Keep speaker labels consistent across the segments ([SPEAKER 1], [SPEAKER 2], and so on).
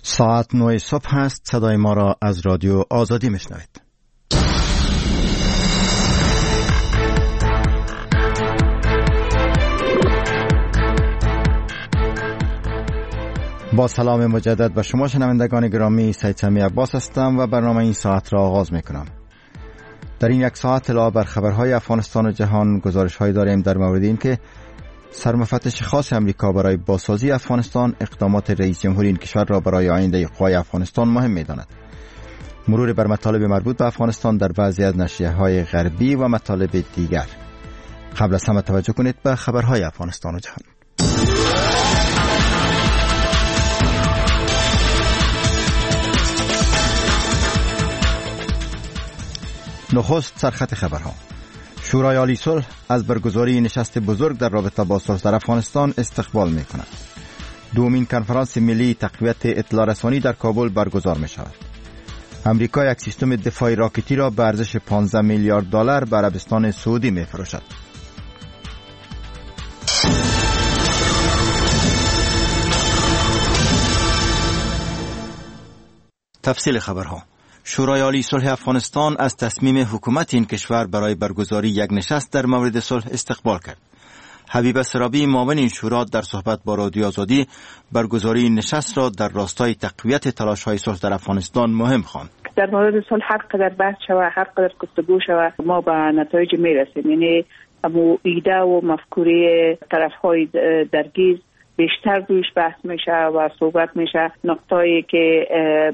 [SPEAKER 1] ساعت 9 صبح است. صدای ما را از رادیو آزادی میشنوید. با سلام مجدد به شما شنوندگان گرامی، سید سمی عباس هستم و برنامه این ساعت را آغاز میکنم. در این یک ساعت علاوه بر خبرهای افغانستان و جهان، گزارش‌هایی داریم در مورد این که سرمفتش خاص امریکا برای بازسازی افغانستان اقدامات رئیس جمهوری این کشور را برای آینده قوای افغانستان مهم می‌داند. مرور بر مطالب مربوط به افغانستان در بعضی از نشریه‌های غربی و مطالب دیگر. قبل از همه توجه کنید به خبرهای افغانستان و جهان. نخست سرخط خبرها. شورای عالی صلح از برگزاری نشست بزرگ در رابطه با صلح در افغانستان استقبال می کند. دومین کنفرانس ملی تقویت اطلاع رسانی در کابل برگزار می شود. امریکا یک سیستم دفاعی راکتی را به ارزش 15 میلیارد دلار به عربستان سعودی می فروشد. تفصیل خبرها. شورای عالی صلح افغانستان از تصمیم حکومت این کشور برای برگزاری یک نشست در مورد صلح استقبال کرد. حبیب سرابی، معاون این شورا، در صحبت با رادیو آزادی برگزاری این نشست را در راستای تقویت تلاش‌های صلح در افغانستان مهم خواند.
[SPEAKER 2] در مورد صلح هر قدر بحث شود، هر قدر گفتگو شود، ما به نتایج میرسیم. یعنی امو ایده و مفکوره طرف‌های درگیر بیشتر رویش بحث میشه و صحبت میشه. نقطه‌ای که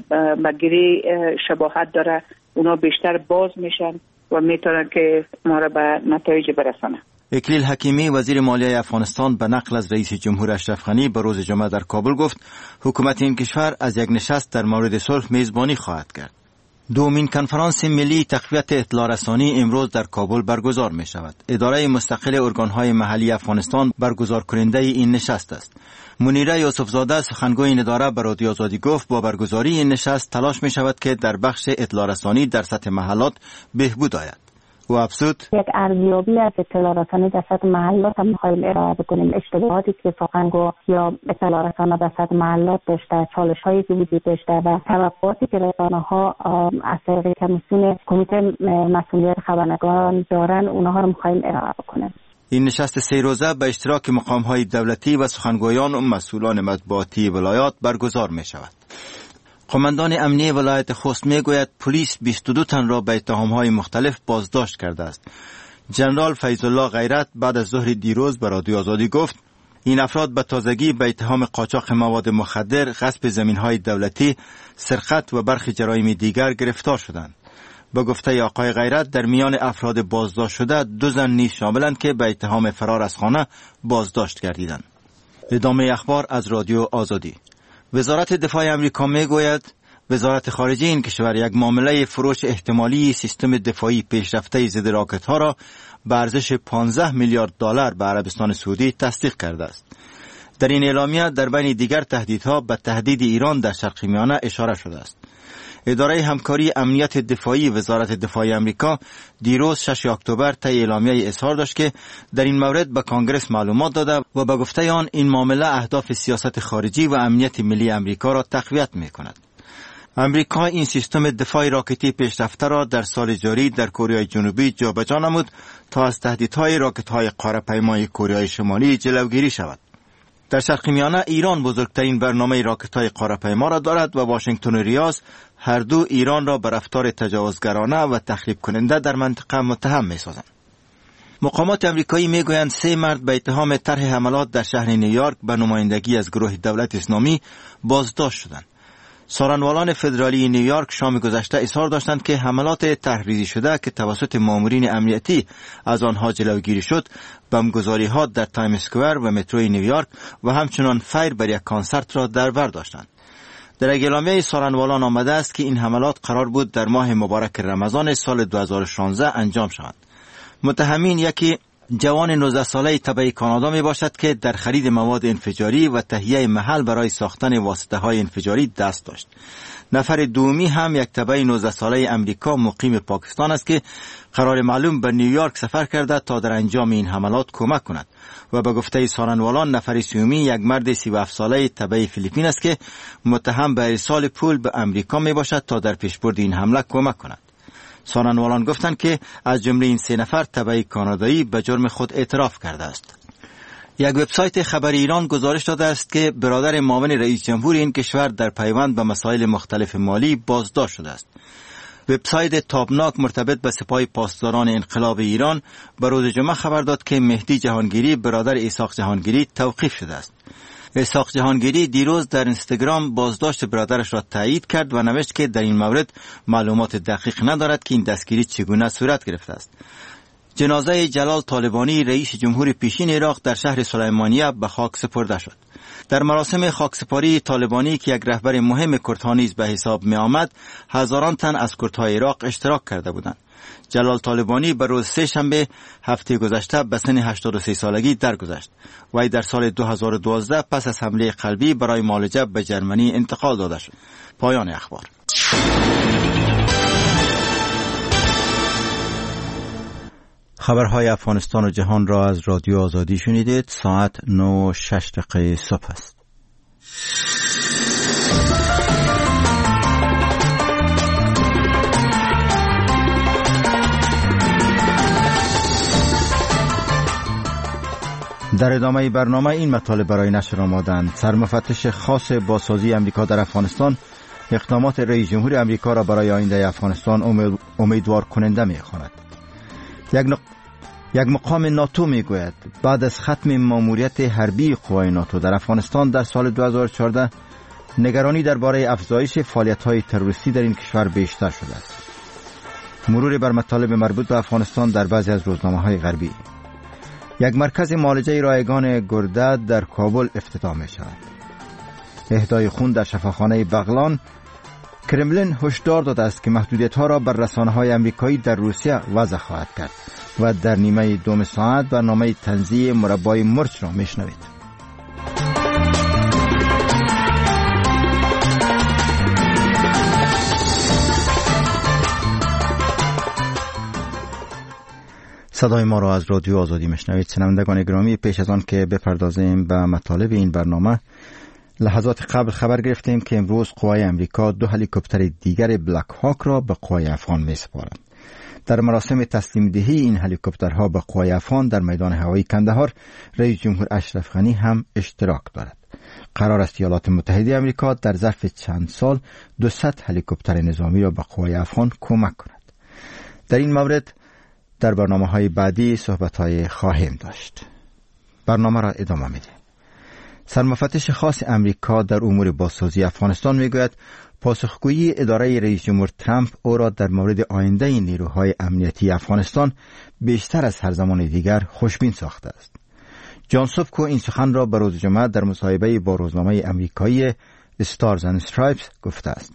[SPEAKER 2] مگری شباهت داره اونا بیشتر باز میشن و میتونن که ما را به نتایج برسانه.
[SPEAKER 1] اکلیل حکیمی، وزیر مالیه افغانستان، به نقل از رئیس جمهور اشرف غنی به روز جمعه در کابل گفت حکومت این کشور از یک نشست در مورد صلح میزبانی خواهد کرد. دومین کنفرانس ملی تقویت اطلاع رسانی امروز در کابل برگزار می شود. اداره مستقل ارگانهای محلی افغانستان برگزار کننده این نشست است. منیره یوسفزاده، سخنگوی این اداره، به رادیو آزادی گفت با برگزاری این نشست تلاش می شود که در بخش اطلاع رسانی در سطح محلات بهبود آید. و افزود
[SPEAKER 3] یک ارزیابی از اطلاع رسانی در سطح محلات هم می‌خوایم ارائه بکنیم. اشتباهاتی که سخنگو یا اطلاع رسانی در سطح محلات داشته، چالش‌هایی که وجود داشته و توقعاتی که رسانه‌ها از طریق کمیسیون کمیته مسئولیت خبرنگاران دارن، اونها رو می‌خوایم ارائه بکنیم.
[SPEAKER 1] این نشست 3 روزه به اشتراک مقام‌های دولتی و سخنگویان و مسئولان مطبوعاتی ولایات برگزار می‌شود. قماندان امنیه ولایت خوست میگوید پلیس 22 تن را به اتهام‌های مختلف بازداشت کرده است. جنرال فیض الله غیرت بعد از ظهر دیروز به رادیو آزادی گفت این افراد به تازگی به اتهام قاچاق مواد مخدر، غصب زمین‌های دولتی، سرقت و برخی جرایم دیگر گرفتار شدند. به گفته آقای غیرت در میان افراد بازداشت شده 2 زن نیز شاملند که به اتهام فرار از خانه بازداشت گردیدند. ادامه اخبار از رادیو آزادی. وزارت دفاع امریکا میگوید وزارت خارجه این کشور یک معامله فروش احتمالی سیستم دفاعی پیشرفته ضد راکت ها را به ارزش 15 میلیارد دلار به عربستان سعودی تصدیق کرده است. در این اعلامیه در بین دیگر تهدیدها به تهدید ایران در شرق میانه اشاره شده است. اداره همکاری امنیت دفاعی وزارت دفاع امریکا دیروز 6 اکتبر طی اعلامیه اظهار داشت که در این مورد به کانگرس معلومات داده و به گفته آن این معامله اهداف سیاست خارجی و امنیت ملی امریکا را تقویت می‌کند. امریکا این سیستم دفاعی راکتی پیشرفته را در سال جاری در کره جنوبی جابجا نمود تا از تهدیدهای راکت‌های قاره‌پیمای کره شمالی جلوگیری شود. در شرق میانه ایران بزرگترین برنامه راکت‌های قاره‌پیما را دارد و واشنگتن و ریاض هر دو ایران را به رفتار تجاوزگرانه و تخریب کننده در منطقه متهم می‌سازند. مقامات آمریکایی میگویند 3 مرد به اتهام طرح حملات در شهر نیویورک به نمایندگی از گروه دولت اسلامی بازداشت شدند. سارنوالان فدرالی نیویورک شام گذشته اظهار داشتند که حملات طرحریزی شده که توسط مامورین امنیتی از آنها جلوگیری شد، بمبگذاری‌ها در تایم اسکوئر و متروی نیویورک و همچنان فیر بر یک کنسرت را در بر داشتند. در اعلامیه سارنوالان آمده است که این حملات قرار بود در ماه مبارک رمضان سال 2016 انجام شوند. متهمین یکی جوان 19 ساله تبع کانادا می باشد که در خرید مواد انفجاری و تهیه محل برای ساختن واسطه های انفجاری دست داشت. نفر دومی هم یک تبع 19 ساله امریکا مقیم پاکستان است که قرار معلوم به نیویورک سفر کرده تا در انجام این حملات کمک کند و به گفته سارنوالان نفر سومی یک مرد 37 ساله تبع فیلیپین است که متهم به ارسال پول به امریکا می باشد تا در پیشبرد این حمله کمک کند. سارنوالان گفتند که از جمله این 3 نفر تبع کانادایی به جرم خود اعتراف کرده است. یک وبسایت خبری ایران گزارش داده است که برادر معاون رئیس جمهور این کشور در پیوند به مسائل مختلف مالی بازداشت شده است. وبسایت تابناک مرتبط به سپاه پاسداران انقلاب ایران به روز جمعه خبر داد که مهدی جهانگیری برادر اسحاق جهانگیری توقیف شده است. اسحاق جهانگیری دیروز در اینستاگرام بازداشت برادرش را تایید کرد و نوشت که در این مورد معلومات دقیق ندارد که این دستگیری چگونه صورت گرفته است. جنازه جلال طالبانی رئیس جمهور پیشین عراق در شهر سلیمانیه به خاک سپرده شد. در مراسم خاکسپاری طالبانی که یک رهبر مهم کردها نیز به حساب می آمد، هزاران تن از کردهای عراق اشتراک کرده بودند. جلال طالبانی به روز 3 شنبه هفته گذشته به سن 83 سالگی درگذشت. وی در سال 2012 پس از حمله قلبی برای معالجه به جرمنی انتقال داده شد. پایان اخبار. خبرهای افغانستان و جهان را از رادیو آزادی شنیدید. ساعت 9:06 صبح است. در ادامه برنامه این مطالب برای نشر آمادند. سرمفتش خاص بازسازی امریکا در افغانستان اقدامات رئیس جمهور امریکا را برای آینده افغانستان امیدوار کننده می‌خواند. یک مقام ناتو میگوید بعد از ختم ماموریت حربی قوای ناتو در افغانستان در سال 2014 نگرانی درباره افزایش فعالیت‌های تروریستی در این کشور بیشتر شده است. مرور بر مطالب مربوط به افغانستان در بعضی از روزنامه‌های غربی. یک مرکز معالجه رایگان گرده در کابل افتتاح می شود. اهدای خون در شفاخانه بغلان. کرملین هشدار داده است که محدودیت‌ها را بر رسانه‌های آمریکایی در روسیه وضع خواهد کرد و در نیمه دوم ساعت برنامه تنزیه مربای مرچ را میشنوید. صدای ما را از رادیو آزادی میشنوید. شنوندگان گرامی، پیش از آن که بپردازیم به مطالب این برنامه، لحظات قبل خبر گرفتیم که امروز قوای امریکا 2 هلیکوپتر دیگر بلک هاک را به قوای افغان میسپارند. در مراسم تسلیم دهی این هلیکوپترها به قوای افغان در میدان هوایی کندهار رئیس جمهور اشرف غنی هم اشتراک دارد. قرار است ایالات متحده آمریکا در ظرف چند سال 200 هلیکوپتر نظامی را به قوای افغان کمک کند. در این مورد در برنامه‌های بعدی صحبت‌های خواهیم داشت. برنامه را ادامه می‌دهیم. سرمفتش خاص امریکا در امور بازسازی افغانستان میگوید پاسخگویی اداره رئیس جمهور ترامپ او را در مورد آینده نیروهای امنیتی افغانستان بیشتر از هر زمان دیگر خوشبین ساخته است. جان سوبکو این سخن را به روز جمعه در مصاحبه با روزنامه امریکایی استارز اند استرایپس گفته است.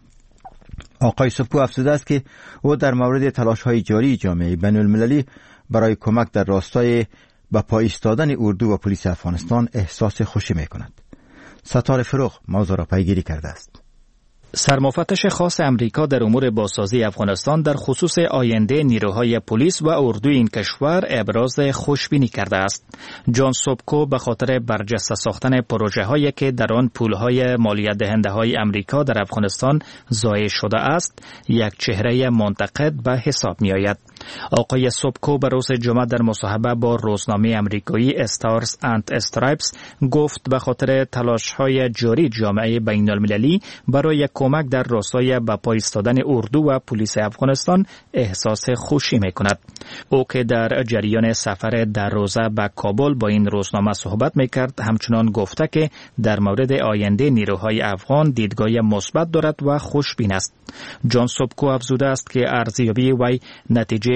[SPEAKER 1] آقای سوبکو افزوده است که او در مورد تلاش‌های جاری جامعه بین‌المللی برای کمک در راستای به پای ایستادن اردو و پلیس افغانستان احساس خوشی می‌کند. ستاره فروغ موضوع را پیگیری کرده است.
[SPEAKER 4] سرمفتش خاص امریکا در امور بازسازی افغانستان در خصوص آینده نیروهای پلیس و اردوی این کشور ابراز خوشبینی کرده است. جان سوبکو به خاطر برجسته ساختن پروژه هایی که در آن پولهای مالیات دهنده های امریکا در افغانستان ضایع شده است، یک چهره منتقد به حساب می آید. آقای سوبکو به روز جمعه در مصاحبه با روزنامه امریکایی استارز اند استرایپس گفت به خاطر تلاش‌های جاری جامعه بین‌المللی برای کمک در راستای به پای ایستادن اردو و پلیس افغانستان احساس خوشی می‌کند. او که در جریان سفر در روزه به کابل با این روزنامه صحبت می‌کرد، همچنان گفته که در مورد آینده نیروهای افغان دیدگاه مثبت دارد و خوشبین است. جان سوبکو افزوده است که ارزیابی وی نتیجه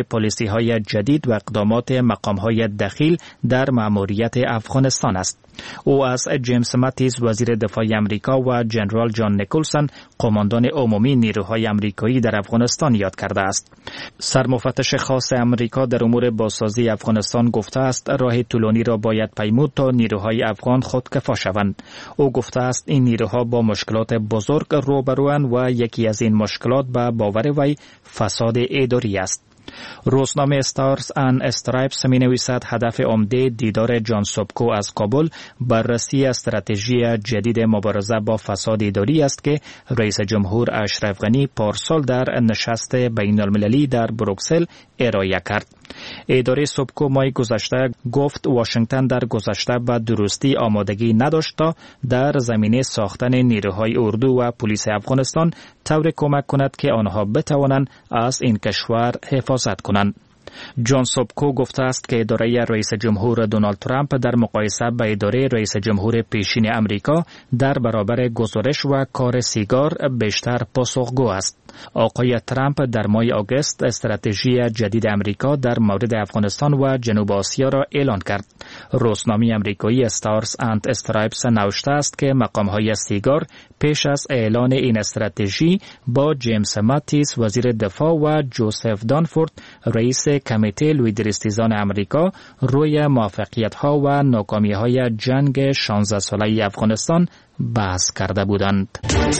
[SPEAKER 4] درباره پالیسی‌های جدید و اقدامات مقام‌های دخیل در مأموریت افغانستان است. او از جیمز ماتیس وزیر دفاع امریکا و جنرال جان نیکلسون قماندان عمومی نیروهای امریکایی در افغانستان یاد کرده است. سرمفتش خاص امریکا در امور بازسازی افغانستان گفته است راه طولانی را باید پیمود تا نیروهای افغان خودکفا شوند. او گفته است این نیروها با مشکلات بزرگ روبروند و یکی از این مشکلات به باور وی فساد اداری است. روزنامه استارز اند استرایپس می نویسد هدف عمده دیدار جان سوبکو از کابل بررسی استراتژی جدید مبارزه با فساد اداری است که رئیس جمهور اشرف غنی پارسال در نشست بین المللی در بروکسل ارائه کرد. اداره سوبکو ماه گذشته گفت واشنگتن در گذشته به درستی آمادگی نداشت تا در زمینه ساختن نیروهای اردو و پلیس افغانستان طوری کمک کند که آنها بتوانند از این کشور حفاظت کنند. جان سوبکو گفته است که اداره رئیس جمهور دونالد ترامپ در مقایسه با اداره رئیس جمهور پیشین امریکا در برابر گزارش و کار سیگار بیشتر پاسخگو است. آقای ترامپ در ماه آگوست استراتژی جدید امریکا در مورد افغانستان و جنوب آسیا را اعلان کرد. روزنامه امریکایی استارز اند استرایپس نوشته است که مقام‌های سیگار پیش از اعلان این استراتژی با جیمز ماتیس وزیر دفاع و جوزف دانفورد رئیس کمیته لویدرستیزان امریکا روی موفقیت‌ها و ناکامی‌های جنگ 16 ساله افغانستان بحث کرده بودند.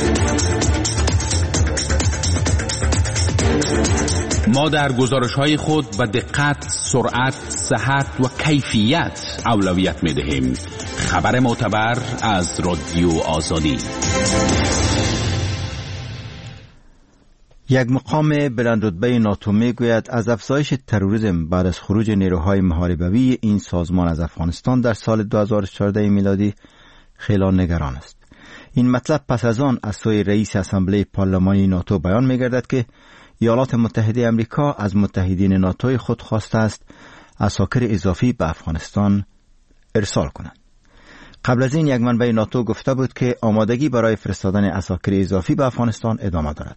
[SPEAKER 5] ما در گزارش‌های خود به دقت، سرعت، صحت و کیفیت اولویت می‌دهیم. خبر معتبر از رادیو آزادی.
[SPEAKER 1] یک مقام بلندرتبه ناتو میگوید از افزایش تروریسم بعد از خروج نیروهای محاربوی این سازمان از افغانستان در سال 2014 میلادی خیلی نگران است. این مطلب پس از آن از سوی رئیس اسامبله پارلمانی ناتو بیان می‌گردد که ایالات متحده امریکا از متحدین ناتوی خود خواسته است عساکر اضافی به افغانستان ارسال کنند. قبل از این یک منبع ناتو گفته بود که آمادگی برای فرستادن عساکر اضافی به افغانستان ادامه دارد.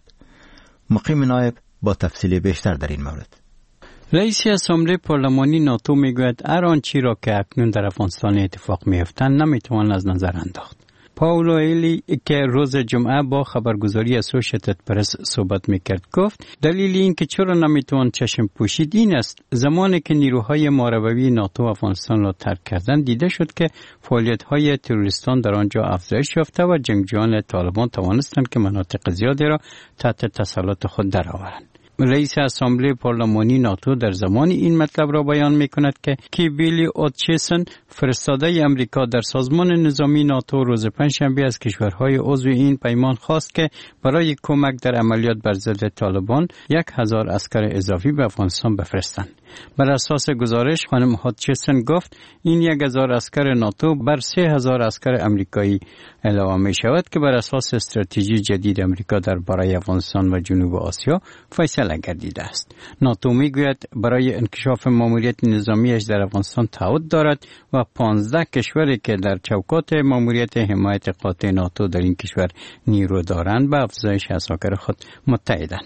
[SPEAKER 1] مقیم نایب با تفصیل بیشتر در این مورد.
[SPEAKER 6] رئیس اسامبله پارلمانی ناتو میگوید هر آنچه را که اکنون در افغانستان اتفاق می‌افتد نمیتوان از نظر انداخت. پاولو ایلی که روز جمعه با خبرگزاری اسوشیتد پرس صحبت میکرد گفت دلیل این که چرا نمیتوان چشم پوشید این است زمانی که نیروهای محاربوی ناتو افغانستان را ترک کردند دیده شد که فعالیت‌های تروریستان در آنجا افزایش یافته و جنگجویان طالبان توانستند که مناطق زیادی را تحت تسلط خود درآورند. رئیس اسامبله پارلمانی ناتو در زمان این مطلب را بیان می کند که بیلی اوتچیسن فرستاده امریکا در سازمان نظامی ناتو روز پنجشنبه از کشورهای عضو این پیمان خواست که برای کمک در عملیات بر ضد طالبان 1000 عسکر اضافی به افغانستان بفرستند. بر اساس گزارش خانم هاتچیسن گفت این 1000 عسکر ناتو بر 3000 عسکر امریکایی علاوه می شود که بر اساس استراتژی جدید امریکا در برای افغانستان و جنوب آسیا فیصله گردیده است. ناتو می گوید برای انکشاف ماموریت نظامیش در افغانستان تعهد دارد و 15 کشوری که در چوکات ماموریت حمایت قاطع ناتو در این کشور نیرو دارند به افزایش عساکر خود متحدند.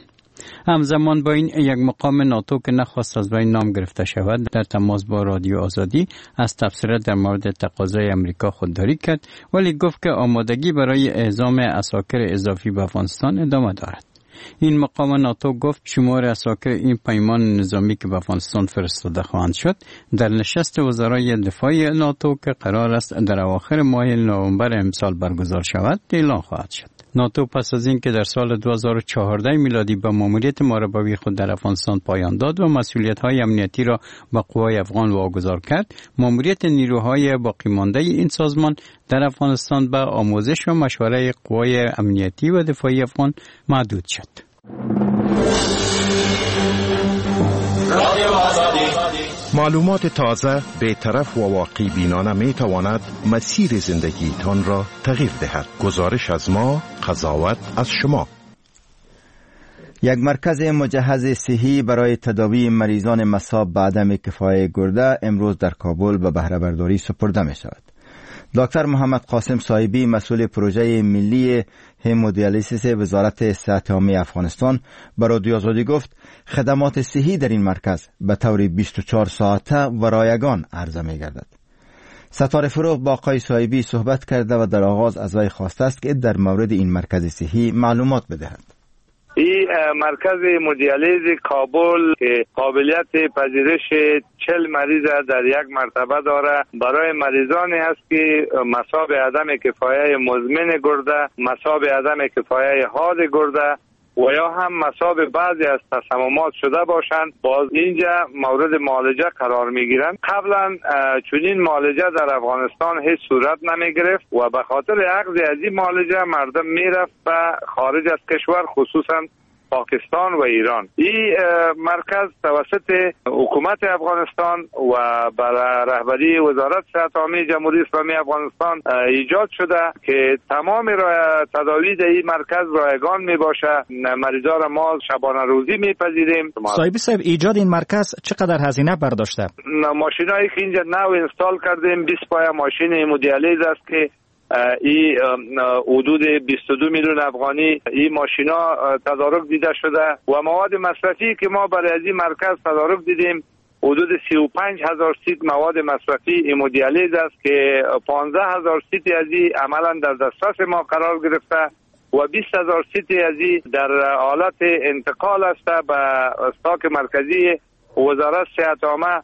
[SPEAKER 6] همزمان با این یک مقام ناتو که نخواست از وی نام گرفته شود در تماس با رادیو آزادی از تبصره در مورد تقاضای امریکا خودداری کرد ولی گفت که آمادگی برای اعزام عساکر اضافی به افغانستان ادامه دارد. این مقام ناتو گفت شمار عساکر این پیمان نظامی که به افغانستان فرستاده خواهند شد در نشست وزرای دفاع ناتو که قرار است در اواخر ماه نوامبر امسال برگزار شود اعلان خواهد شد. ناتو پس از این که در سال 2014 میلادی به ماموریت محاربوی خود در افغانستان پایان داد و مسئولیت‌های امنیتی را به قوای افغان واگذار کرد، ماموریت نیروهای باقی مانده این سازمان در افغانستان به آموزش و مشوره قوای امنیتی و دفاعی افغان محدود شد.
[SPEAKER 7] معلومات تازه، بی‌طرف و واقعی بینانه می تواند مسیر زندگی تان را تغییر دهد. گزارش از ما، قضاوت از شما.
[SPEAKER 1] یک مرکز مجهز صحی برای تداوی مریضان مصاب به عدم کفایت گرده امروز در کابل به بهره برداری سپرده می شود. دکتر محمد قاسم صاحبی مسئول پروژه ملی همودیالیزیس وزارت صحت عامه افغانستان به رادیو آزادی گفت خدمات صحی در این مرکز به طور 24 ساعته و رایگان عرضه می گردد. ستاره فروغ با آقای صاحبی صحبت کرده و در آغاز از وی خواسته است که در مورد این مرکز صحی معلومات بدهد.
[SPEAKER 8] این مرکز همودیالیز کابل که قابلیت پذیرش 40 مریض در یک مرتبه داره، برای مریضانی است که مصاب عدم کفایه مزمن گرده، مصاب عدم کفایه حاد گرده و یا هم مصاب بعضی از تصممات شده باشند، باز اینجا مورد معالجه قرار می گیرند. قبلا چنین معالجه در افغانستان هیچ صورت نمی گرفت و به خاطر عجز از این معالجه مردم می رفت به خارج از کشور، خصوصا پاکستان و ایران. این مرکز توسط حکومت افغانستان و برای رهبری وزارت صحت عامه جمهوری اسلامی افغانستان ایجاد شده که تمام تداوی در این مرکز رایگان می باشه. مریضا را ما شبانه روزی می پذیریم.
[SPEAKER 4] صاحب ایجاد این مرکز چقدر هزینه برداشته؟
[SPEAKER 8] ماشینایی که اینجا نو اینستال کردیم 20 پای ماشین همودیالیز است که این حدود 22 میلیون افغانی این ماشینا تدارک دیده شده و مواد مصرفی که ما برای از این مرکز تدارک دیدیم حدود 35,000 سیت مواد مصرفی همودیالیز است که 15,000 سیت از این عملا در دسترس ما قرار گرفته و 20,000 سیت از این در حالت انتقال است به استاک مرکزی وزارت صحت عامه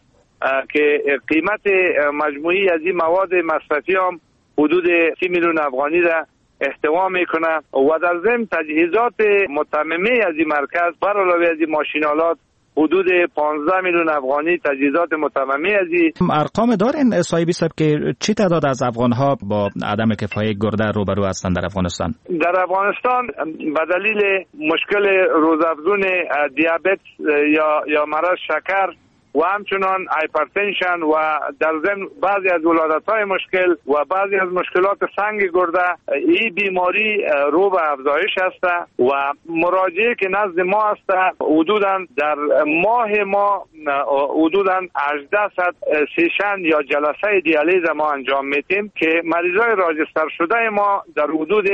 [SPEAKER 8] که قیمت مجموعی از این مواد مصرفی هم حدود 30 میلیون افغانی را احتوا میکنه و در ضمن تجهیزات متممه از این مرکز بر علاوه از این ماشینالات حدود 15 میلیون افغانی تجهیزات متممه از این.
[SPEAKER 4] ارقام دارین صاحبی صاحب که چی تعداد از افغانها با عدم کفایه گرده روبرو هستند در افغانستان؟
[SPEAKER 8] در افغانستان به دلیل مشکل روزافزون دیابت یا مرض شکر و همچنان هایپرتنشن و در ضمن بعضی از ولادت‌های مشکل و بعضی از مشکلات سنگ گرده، این بیماری رو به افزایش است و مراجعه که نزد ما است حدوداً در ماه ما حدوداً 1800 سیشن یا جلسه دیالیز ما انجام میتیم که مریضای راجستر شده ما در حدود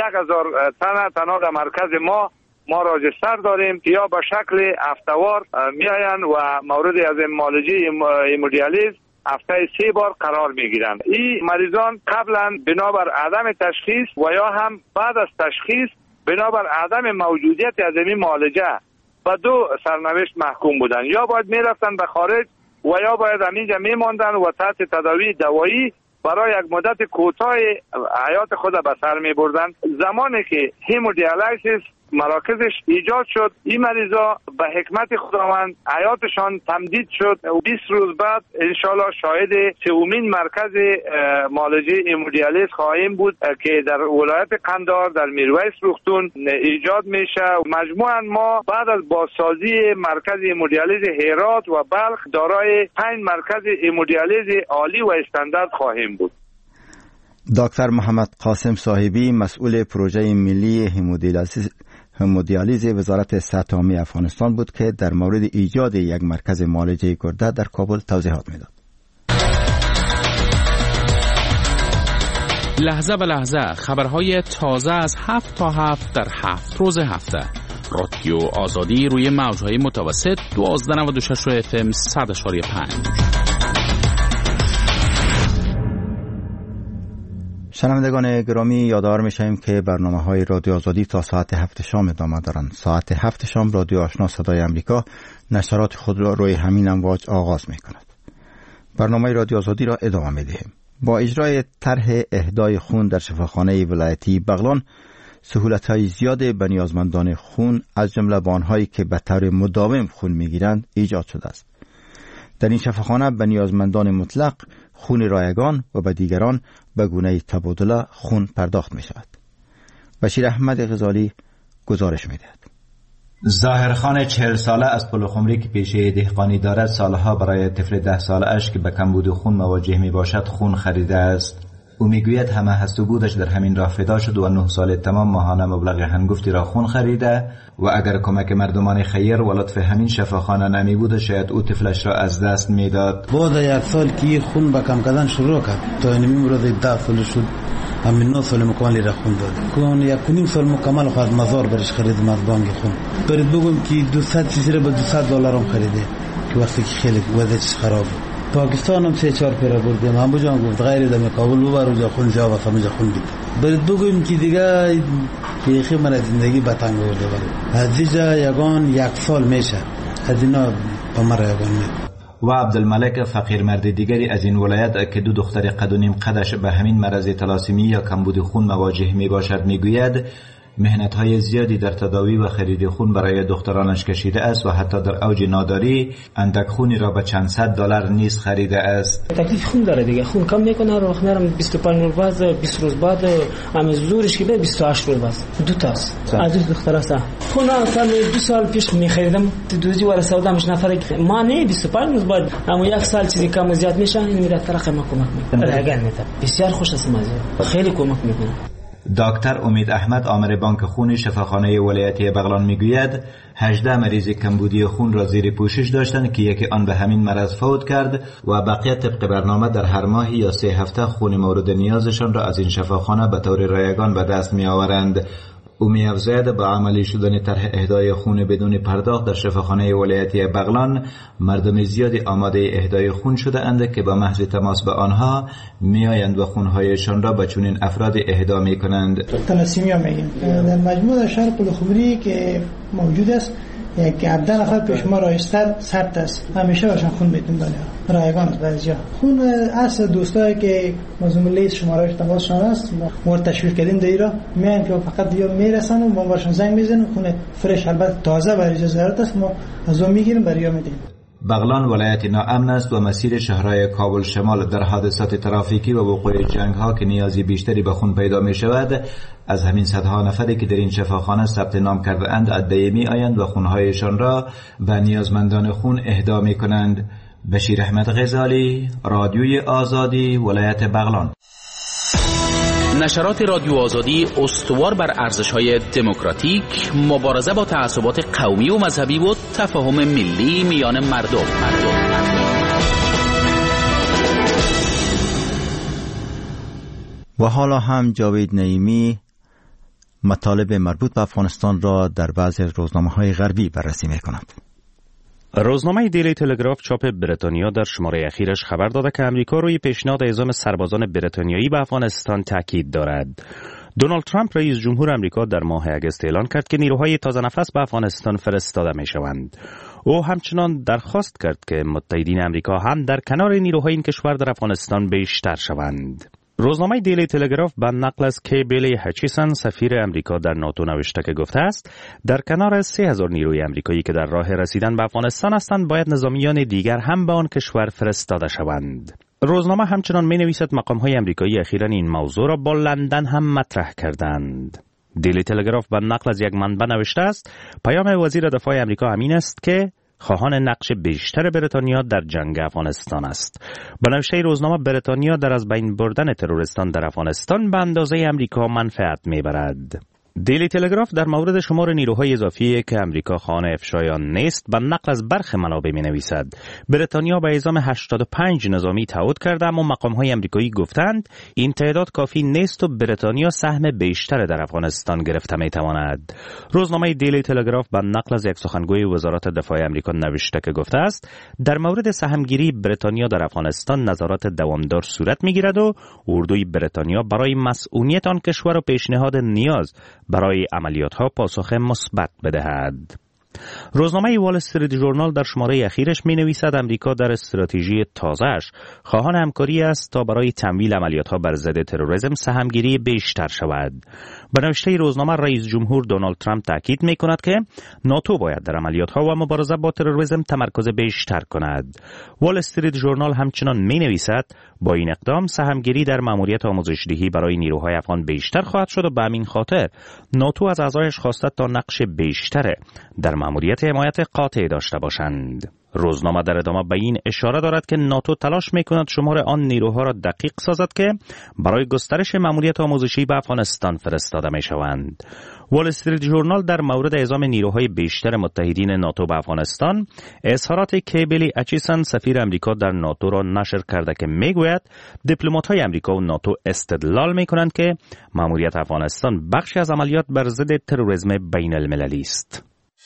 [SPEAKER 8] 1000 تنها در مرکز ما راجستر داریم که یا به شکل هفته‌وار میآیند و مورد از معالجه همودیالیز هفته 3 بار قرار میگیرند. این مریضان قبلا بنابر عدم تشخیص و یا هم بعد از تشخیص بنابر عدم موجودیت از این معالجه و 2 سرنوشت محکوم بودند، یا باید میرفتن به خارج و یا باید همینجا میماندن و تحت تداوی دوایی برای یک مدت کوتاه حیات خود به سر می بردن. زمانی که همودیالیزیس مراکزش ایجاد شد، این مریضا به حکمت خداوند حیاتشان تمدید شد و 20 روز بعد انشالله شاهد 3مین مرکز معالجه همودیالیز خواهیم بود که در ولایت قندهار در میرویس روغتون ایجاد میشه. مجموعاً ما بعد از بازسازی مرکز همودیالیز هرات و بلخ دارای 5 مرکز همودیالیز عالی و استاندارد خواهیم بود.
[SPEAKER 1] دکتر محمد قاسم صاحبی مسئول پروژه ملی همودیالیز وزارت صحت عامه افغانستان بود که در مورد ایجاد یک مرکز معالجه گرده در کابل توضیحات میداد.
[SPEAKER 5] لحظه به لحظه خبرهای تازه از 7 تا 7 در 7 روز هفته. رادیو آزادی روی موجهای متوسط 1296 FM 100.5.
[SPEAKER 1] شنوندگان گرامی، یادآور میشیم که برنامه‌های رادیو آزادی تا ساعت 7 شام ادامه دارند. ساعت 7 شام رادیو آشنا صدای امریکا نشرات خود را روی همین امواج آغاز می‌کند. برنامه رادیو آزادی را ادامه می‌دهیم. با اجرای طرح اهدای خون در شفاخانه ولایتی بغلان، سهولت‌های زیاد به نیازمندان خون از جمله به آنهایی که به طور مداوم خون می‌گیرند ایجاد شده است. در این شفاخانه به نیازمندان مطلق خون رایگان و به دیگران به گونه تبادل خون پرداخت می شود. بشیر احمد غزالی گزارش می دهد.
[SPEAKER 9] ظاهرخان 40 ساله از پلخمری که پیشه دهقانی دارد سالها برای طفل 10 ساله اش که به کمبود خون مواجه می باشد خون خریده است. او میگوید همه هست و بودش در همین راه فدا شد و 9 سال تمام ماهانه مبلغ هنگفتی را خون خریده و اگر کمک مردمان خیر و لطف همین شفاخانه نمی بود شاید او طفلش را از دست میداد.
[SPEAKER 10] بعد 1 سال که خون با کم کردن شروع کرد تا این امروز 10 سال شد، همین 9 سال مکمل را خون داد. کون 1.5 سال مکمل خواهد مزار برش خرید از بانک خون. برید بگم که 200 چیزی را به $200 هم خریده که وقتی که خیلی وضعش خراب. پاکستان هم 3-4 پیرا بردیم. هم بجان گفت غیر دم کابل ببر و خون جا و سمجا خون بید. برید بگویم که دیگه بیخی من زندگی بتنگ برده بود. از اینجا یگان 1 سال میشه از اینا با مرا یگان مید.
[SPEAKER 9] و عبدالملک فقیر مرد دیگری از این ولایت که 2 دختر قد و نیم قدش به همین مرض تلاسمی یا کمبود خون مواجه می باشد میگوید مهنت‌های زیادی در تداوی و خرید خون برای دخترانش کشیده است و حتی در اوج ناداری اندک خونی را به چند $100 نیز خریده است.
[SPEAKER 11] تکلیف خون داره دیگه، خون کم میکنه رو میرم 25 روز بعد 20 روز بعد هم زورش که به 28 روز بعد 2 تاست از دختر است. خون اصلا 2 سال پیش میخریدم دوزی ولا سودامش نفر ما نه 25 روز بعد اما 1 سال چیزی کم زیاد میشه این میره طرق ما کمک میکنه. رگان میده بسیار خوش است مزه خیلی کمک میکنه.
[SPEAKER 9] دکتر امید احمد آمر بانک خون شفاخانه ولایتی بغلان میگوید 18 مریض کمبودی خون را زیر پوشش داشتند که یکی آن به همین مرض فوت کرد و بقیه طبق برنامه در هر ماه یا 3 هفته خون مورد نیازشان را از این شفاخانه به طور رایگان به دست می آورند. او می‌افزاید با عملی شدن طرح اهدای خون بدون پرداخت در شفاخانه ولایتی بغلان مردم زیادی آماده اهدای خون شده اند که با محض تماس به آنها میآیند و خونهایشان را به چنین افراد اهدا می‌کنند.
[SPEAKER 12] تلاسیمیا میگیم در مجموع شهر پلخمری که موجود است یک 17 نفر پیش ما رایستر ثبت است، همیشه باشن خون میتون دنیا رایگان است. بعضیا خون اصل دوستایی که مزمون لیست شمارهش تماسشان است ما تشویق کردیم دیرا میان که فقط یا میرسن و ما باشون زنگ میزنیم خون فرش البته تازه برای ضرورت است ما از اون میگیریم برای میدیم.
[SPEAKER 9] بغلان ولایت ناامن است و مسیر شهرهای کابل شمال در حادثات ترافیکی و وقوع جنگ ها که نیازی بیشتری به خون پیدا می شود از همین صدها نفری که در این شفاخانه ثبت نام کرده اند عدیه می آیند و خونهایشان را به نیازمندان خون اهدا می کنند. بشیر احمد غزالی، رادیوی آزادی، ولایت بغلان.
[SPEAKER 5] نشرات رادیو آزادی استوار بر ارزش‌های دموکراتیک، مبارزه با تعصبات قومی و مذهبی و تفاهم ملی میان مردم.
[SPEAKER 1] و حالا هم جاوید نعیمی مطالب مربوط به افغانستان را در بعضی روزنامه‌های غربی بررسی می‌کند.
[SPEAKER 4] روزنامه دیلی تلگراف چاپ بریتانیا در شماره اخیرش خبر داده که امریکا روی پیشنهاد اعزام سربازان بریتانیایی به افغانستان تاکید دارد. دونالد ترامپ رئیس جمهور امریکا در ماه اگست اعلان کرد که نیروهای تازه نفس به افغانستان فرستاده می شوند. او همچنان درخواست کرد که متحدین امریکا هم در کنار نیروهای این کشور در افغانستان بیشتر شوند. روزنامه دیلی تلگراف به نقل از کی بیلی هچیسن سفیر امریکا در ناتو نوشته که گفته است در کنار 3000 نیروی امریکایی که در راه رسیدن به افغانستان هستند باید نظامیان دیگر هم به آن کشور فرستاده شوند. روزنامه همچنان می نویسد مقام‌های امریکایی اخیراً این موضوع را با لندن هم مطرح کردند. دیلی تلگراف به نقل از یک منبع نوشته است پیام وزیر دفاع امریکا همین است که خواهان نقش بیشتر بریتانیا در جنگ افغانستان است. به نوشته روزنامه بریتانیا در از بین بردن تروریستان در افغانستان به اندازه امریکا منفعت میبرد. دیلی تلگراف در مورد شمار نیروهای اضافی که امریکا خواهان افشای آن نیست به نقل از برخی منابع می نویسد بریتانیا به اعزام 85 نظامی تعهد کرده اما مقام‌های امریکایی گفتند این تعداد کافی نیست و بریتانیا سهم بیشتر در افغانستان گرفته می تواند. روزنامه دیلی تلگراف به نقل از یک سخنگوی وزارت دفاع امریکا نوشته که گفته است در مورد سهمگیری بریتانیا در افغانستان نظارت دوامدار صورت می گیرد و اردوی بریتانیا برای مسئولیت آن کشور و پیشنهاد نیاز برای عملیات‌ها پاسخ مثبت بدهد. روزنامه وال استریت ژورنال در شماره اخیرش می‌نویسد امریکا در استراتژی تازه‌اش خواهان همکاری است تا برای تمویل عملیات‌ها بر ضد تروریسم سهمگیری بیشتر شود. به نوشته روزنامه رئیس جمهور دونالد ترامپ تاکید می‌کند که ناتو باید در عملیات‌ها و مبارزه با تروریسم تمرکز بیشتر کند. وال استریت ژورنال همچنان می‌نویسد با این اقدام سهمگیری در مأموریت آموزش‌دهی برای نیروهای افغان بیشتر خواهد شد و به همین خاطر ناتو از اعضایش خواسته تا نقش بیشتر در مأموریت حمایت قاطع داشته باشند.
[SPEAKER 13] روزنامه در ادامه به این اشاره دارد که ناتو تلاش می‌کند شمار آن نیروها را دقیق سازد که برای گسترش مأموریت آموزشی به افغانستان فرستاده می‌شوند. وال استریت ژورنال در مورد اعزام نیروهای بیشتر متحدین ناتو به افغانستان اظهارات کیبلی اچیسن سفیر امریکا در ناتو را نشر کرده که میگوید دیپلمات‌های امریکا و ناتو استدلال می‌کنند که مأموریت افغانستان بخشی از عملیات بر ضد تروریسم بین المللی است.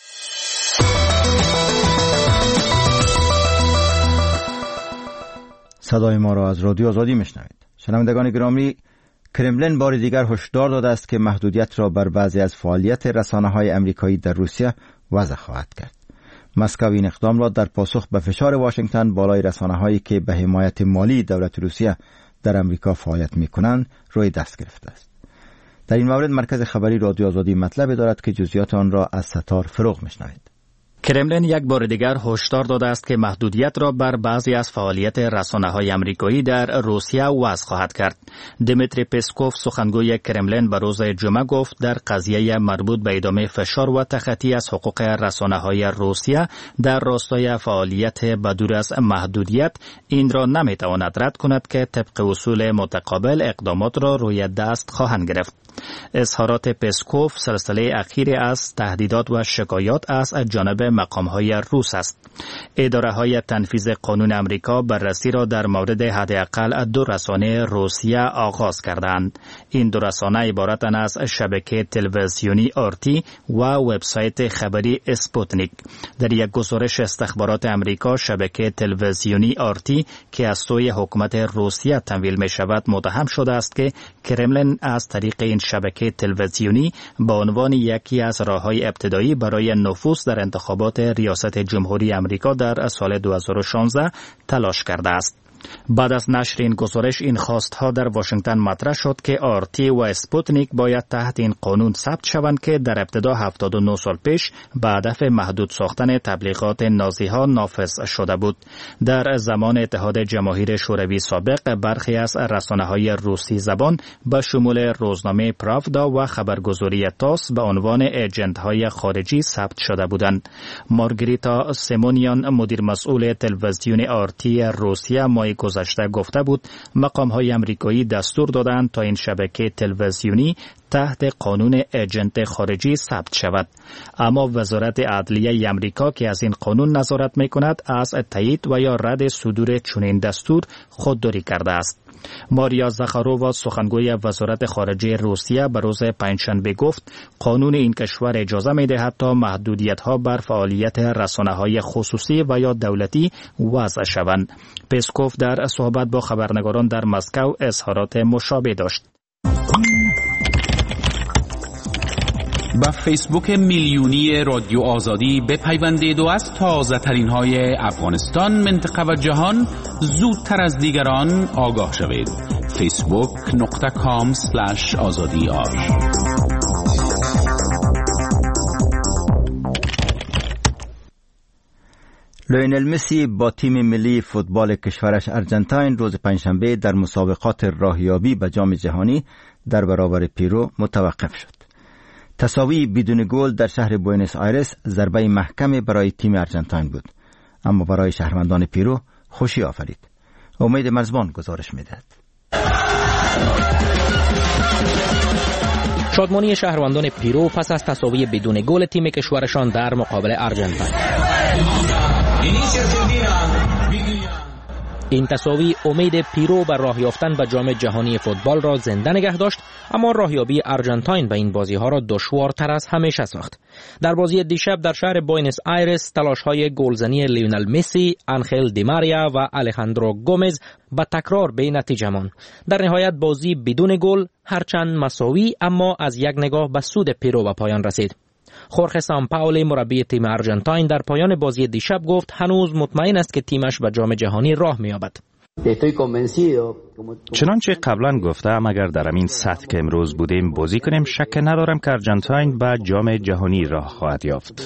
[SPEAKER 1] صدای ما را از رادیو آزادی میشنوید. شنوندگان گرامی، کرملین بار دیگر هشدار داده است که محدودیت را بر بعضی از فعالیت رسانه‌های آمریکایی در روسیه وضع خواهد کرد. مسکو این اقدام را در پاسخ به فشار واشنگتن بالای رسانه‌هایی که به حمایت مالی دولت روسیه در امریکا فعالیت می‌کنند روی دست گرفته است. در این مورد مرکز خبری رادیو آزادی مطلبی دارد که جزئیات آن را از ستار فروغ میشنوید.
[SPEAKER 4] کرملین یک بار دیگر هشدار داده است که محدودیت را بر بعضی از فعالیت رسانه‌های آمریکایی در روسیه وضع خواهد کرد. دیمیتری پسکوف سخنگوی کرملین به روز جمعه گفت در قضیه مربوط به ادامه فشار و تخطی از حقوق رسانه‌های روسیه در راستای فعالیت بدور از محدودیت این را نمی‌تواند رد کند که طبق اصول متقابل اقدامات را روی دست خواهند گرفت. اظهارات پسکوف سلسله اخیری از تهدیدات و شکایات از جانب مقام‌های روس است. اداره‌های تنفیذ قانون آمریکا بررسی را در مورد حداقل 2 رسانه روسیه آغاز کردند. این 2 رسانه عبارتند از شبکه تلویزیونی آرتی و وبسایت خبری اسپوتنیک. در یک گزارش استخبارات آمریکا شبکه تلویزیونی آرتی که از سوی حکومت روسیه تمویل می‌شود متهم شده است که کرملین از طریق این شبکه تلویزیونی به عنوان یکی از راه‌های ابتدایی برای نفوذ در انتخابات ریاست جمهوری آمریکا در سال 2016 تلاش کرده است. بعد از نشر این گزارش این خواستها در واشنگتن مطرح شد که آرتی و اسپوتنیک باید تحت این قانون ثبت شوند که در ابتدا 79 سال پیش به هدف محدود ساختن تبلیغات نازی‌ها نافذ شده بود. در زمان اتحاد جماهیر شوروی سابق برخی از رسانه‌های روسی زبان به شمول روزنامه پراودا و خبرگزاری تاس به عنوان ایجنت‌های خارجی ثبت شده بودند. مارگریتا سیمونیان مدیر مسئول تلویزیون آرتی روسیه ماه گذشته گفته بود مقام‌های آمریکایی دستور دادند تا این شبکه تلویزیونی تحت قانون ایجنت خارجی ثبت شود، اما وزارت عدلیه آمریکا که از این قانون نظارت می‌کند از تایید و یا رد صدور چنین دستور خودداری کرده است. ماریا زاخارووا سخنگوی وزارت خارجه روسیه به روز پنجشنبه گفت قانون این کشور اجازه می‌دهد تا محدودیت‌ها بر فعالیت رسانه‌های خصوصی و یا دولتی وضع شوند. پسکوف در صحبت با خبرنگاران در مسکو اظهارات مشابه داشت.
[SPEAKER 5] با فیسبوک میلیونی رادیو آزادی بپیوندید و از تازه ترین های افغانستان، منطقه و جهان زودتر از دیگران آگاه شوید. facebook.com/azadi.ir.
[SPEAKER 1] لیونل مسی با تیم ملی فوتبال کشورش آرژانتین روز پنجشنبه در مسابقات راهیابی به جام جهانی در برابر پیرو متوقف شد. تساوی بدون گل در شهر بوئنوس آیرس ضربه محکمی برای تیم آرژانتین بود، اما برای شهروندان پیرو خوشی آفرید. امید مرزبان گزارش می‌دهد.
[SPEAKER 14] شادمانی شهروندان پیرو پس از تساوی بدون گل تیم کشورشان در مقابل آرژانتین. این تساوی امید پیرو بر راه یافتن به جام جهانی فوتبال را زنده نگه داشت، اما راهیابی آرژانتین به این بازی‌ها را دشوارتر از همیشه ساخت. در بازی دیشب در شهر بوئنوس آیرس تلاش‌های گلزنی لیونل مسی، آنخل دی ماریا و الخاندرو گومز با تکرار به نتیجه ماند. در نهایت بازی بدون گل هرچند مساوی اما از یک نگاه به سود پیرو به پایان رسید. خورخه سامپائولی مربی تیم آرژانتین در پایان بازی دیشب گفت هنوز مطمئن است که تیمش به جام جهانی راه می‌یابد.
[SPEAKER 13] چنانچه قبلا گفتم اگر در این سطح که امروز بودیم بازی کنیم شک ندارم که آرژانتین به جام جهانی راه خواهد یافت.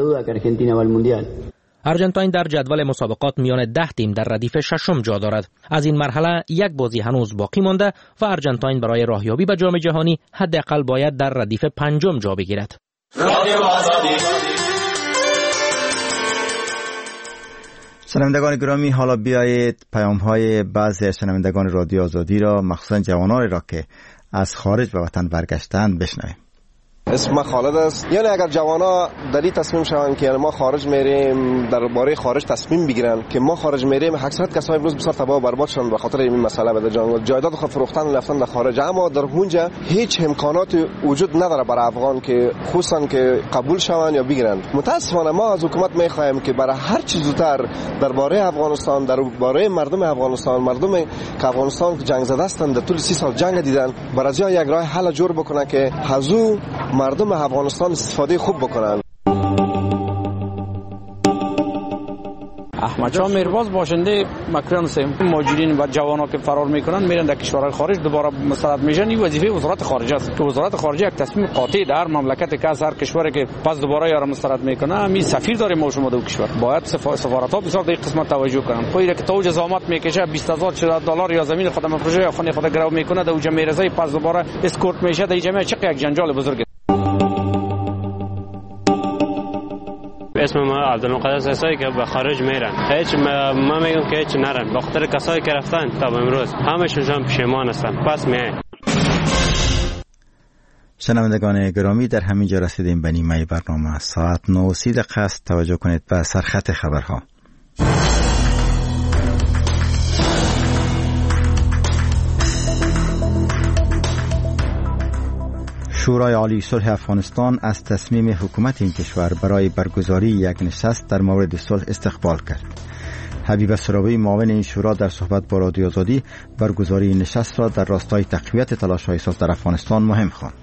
[SPEAKER 14] آرژانتین در جدول مسابقات میان 10 تیم در ردیف ششم جا دارد. از این مرحله یک بازی هنوز باقی مانده و آرژانتین برای راهیابی به جام جهانی حداقل باید در ردیف پنجم جا بگیرد.
[SPEAKER 1] شنوندگان گرامی، حالا بیایید پیام‌های بعضی از شنوندگان رادیو آزادی را، مخصوصا جوانان را که از خارج به وطن برگشتند بشنویم.
[SPEAKER 15] اسم خالد است. یعنی اگر جوانا در این تصمیم شوند که ما خارج میریم، درباره خارج تصمیم بگیرن که ما خارج میریم، اکثریت کسایی امروز بسیار تباه و برباد شدن به خاطر این مسئله. به جان جایداد خود فروختن رفتن در خارج، اما در اونجا هیچ امکاناتی وجود نداره برای افغان که خصوصا که قبول شوند یا بگیرن. متاسفانه ما از حکومت میخوایم که برای هر چیز زودتر درباره افغانستان، درباره مردم افغانستان، مردمی که افغانستان جنگ زده هستند، در طول 30 سال جنگ دیدن، برای یک راه حل جور بکنن که حضور مردم افغانستان استفاده خوب بکنن.
[SPEAKER 16] احمد شاه میرباز باشنده مکران سیم. مهاجرین و جوانان که فرار میکنن میرن در کشورهای خارج، دوباره مسترد میشن. این وظیفه وزارت خارجه است که وزارت خارجه یک تصمیم قاطع در مملکت که از هر کشوری که پس دوباره یارو مسترد میکنه، همین سفیر داره ما شما دو کشور، باید سفارت‌ها بسیار در قسمت توجه کنن. خودی که توجه زحمت میکشه 20000 دلار یا زمین خود مفروشه یا خونه خود گرو میکنه، در اونجا میرزه، پس دوباره اسکورت میشه. در جمعیت چقدر یک جنجال بزرگ.
[SPEAKER 17] اسم ما عبدالمقدس اسایی که به خارج میرن، هیچ ما میگم که هیچ نرن، به خاطر کسایی که رفتن تا امروز همشون پشیمان هستن، پس میایم.
[SPEAKER 1] شنوندگان گرامی، در همین جا رسیدیم به نیمه برنامه. ساعت 9:30 است. توجه کنید به سرخط خبرها. شورای عالی صلح افغانستان از تصمیم حکومت این کشور برای برگزاری یک نشست در مورد صلح استقبال کرد. حبیب سرابی، معاون این شورا، در صحبت با رادیو آزادی برگزاری نشست را در راستای تقویت تلاش‌های صلح در افغانستان مهم خواند.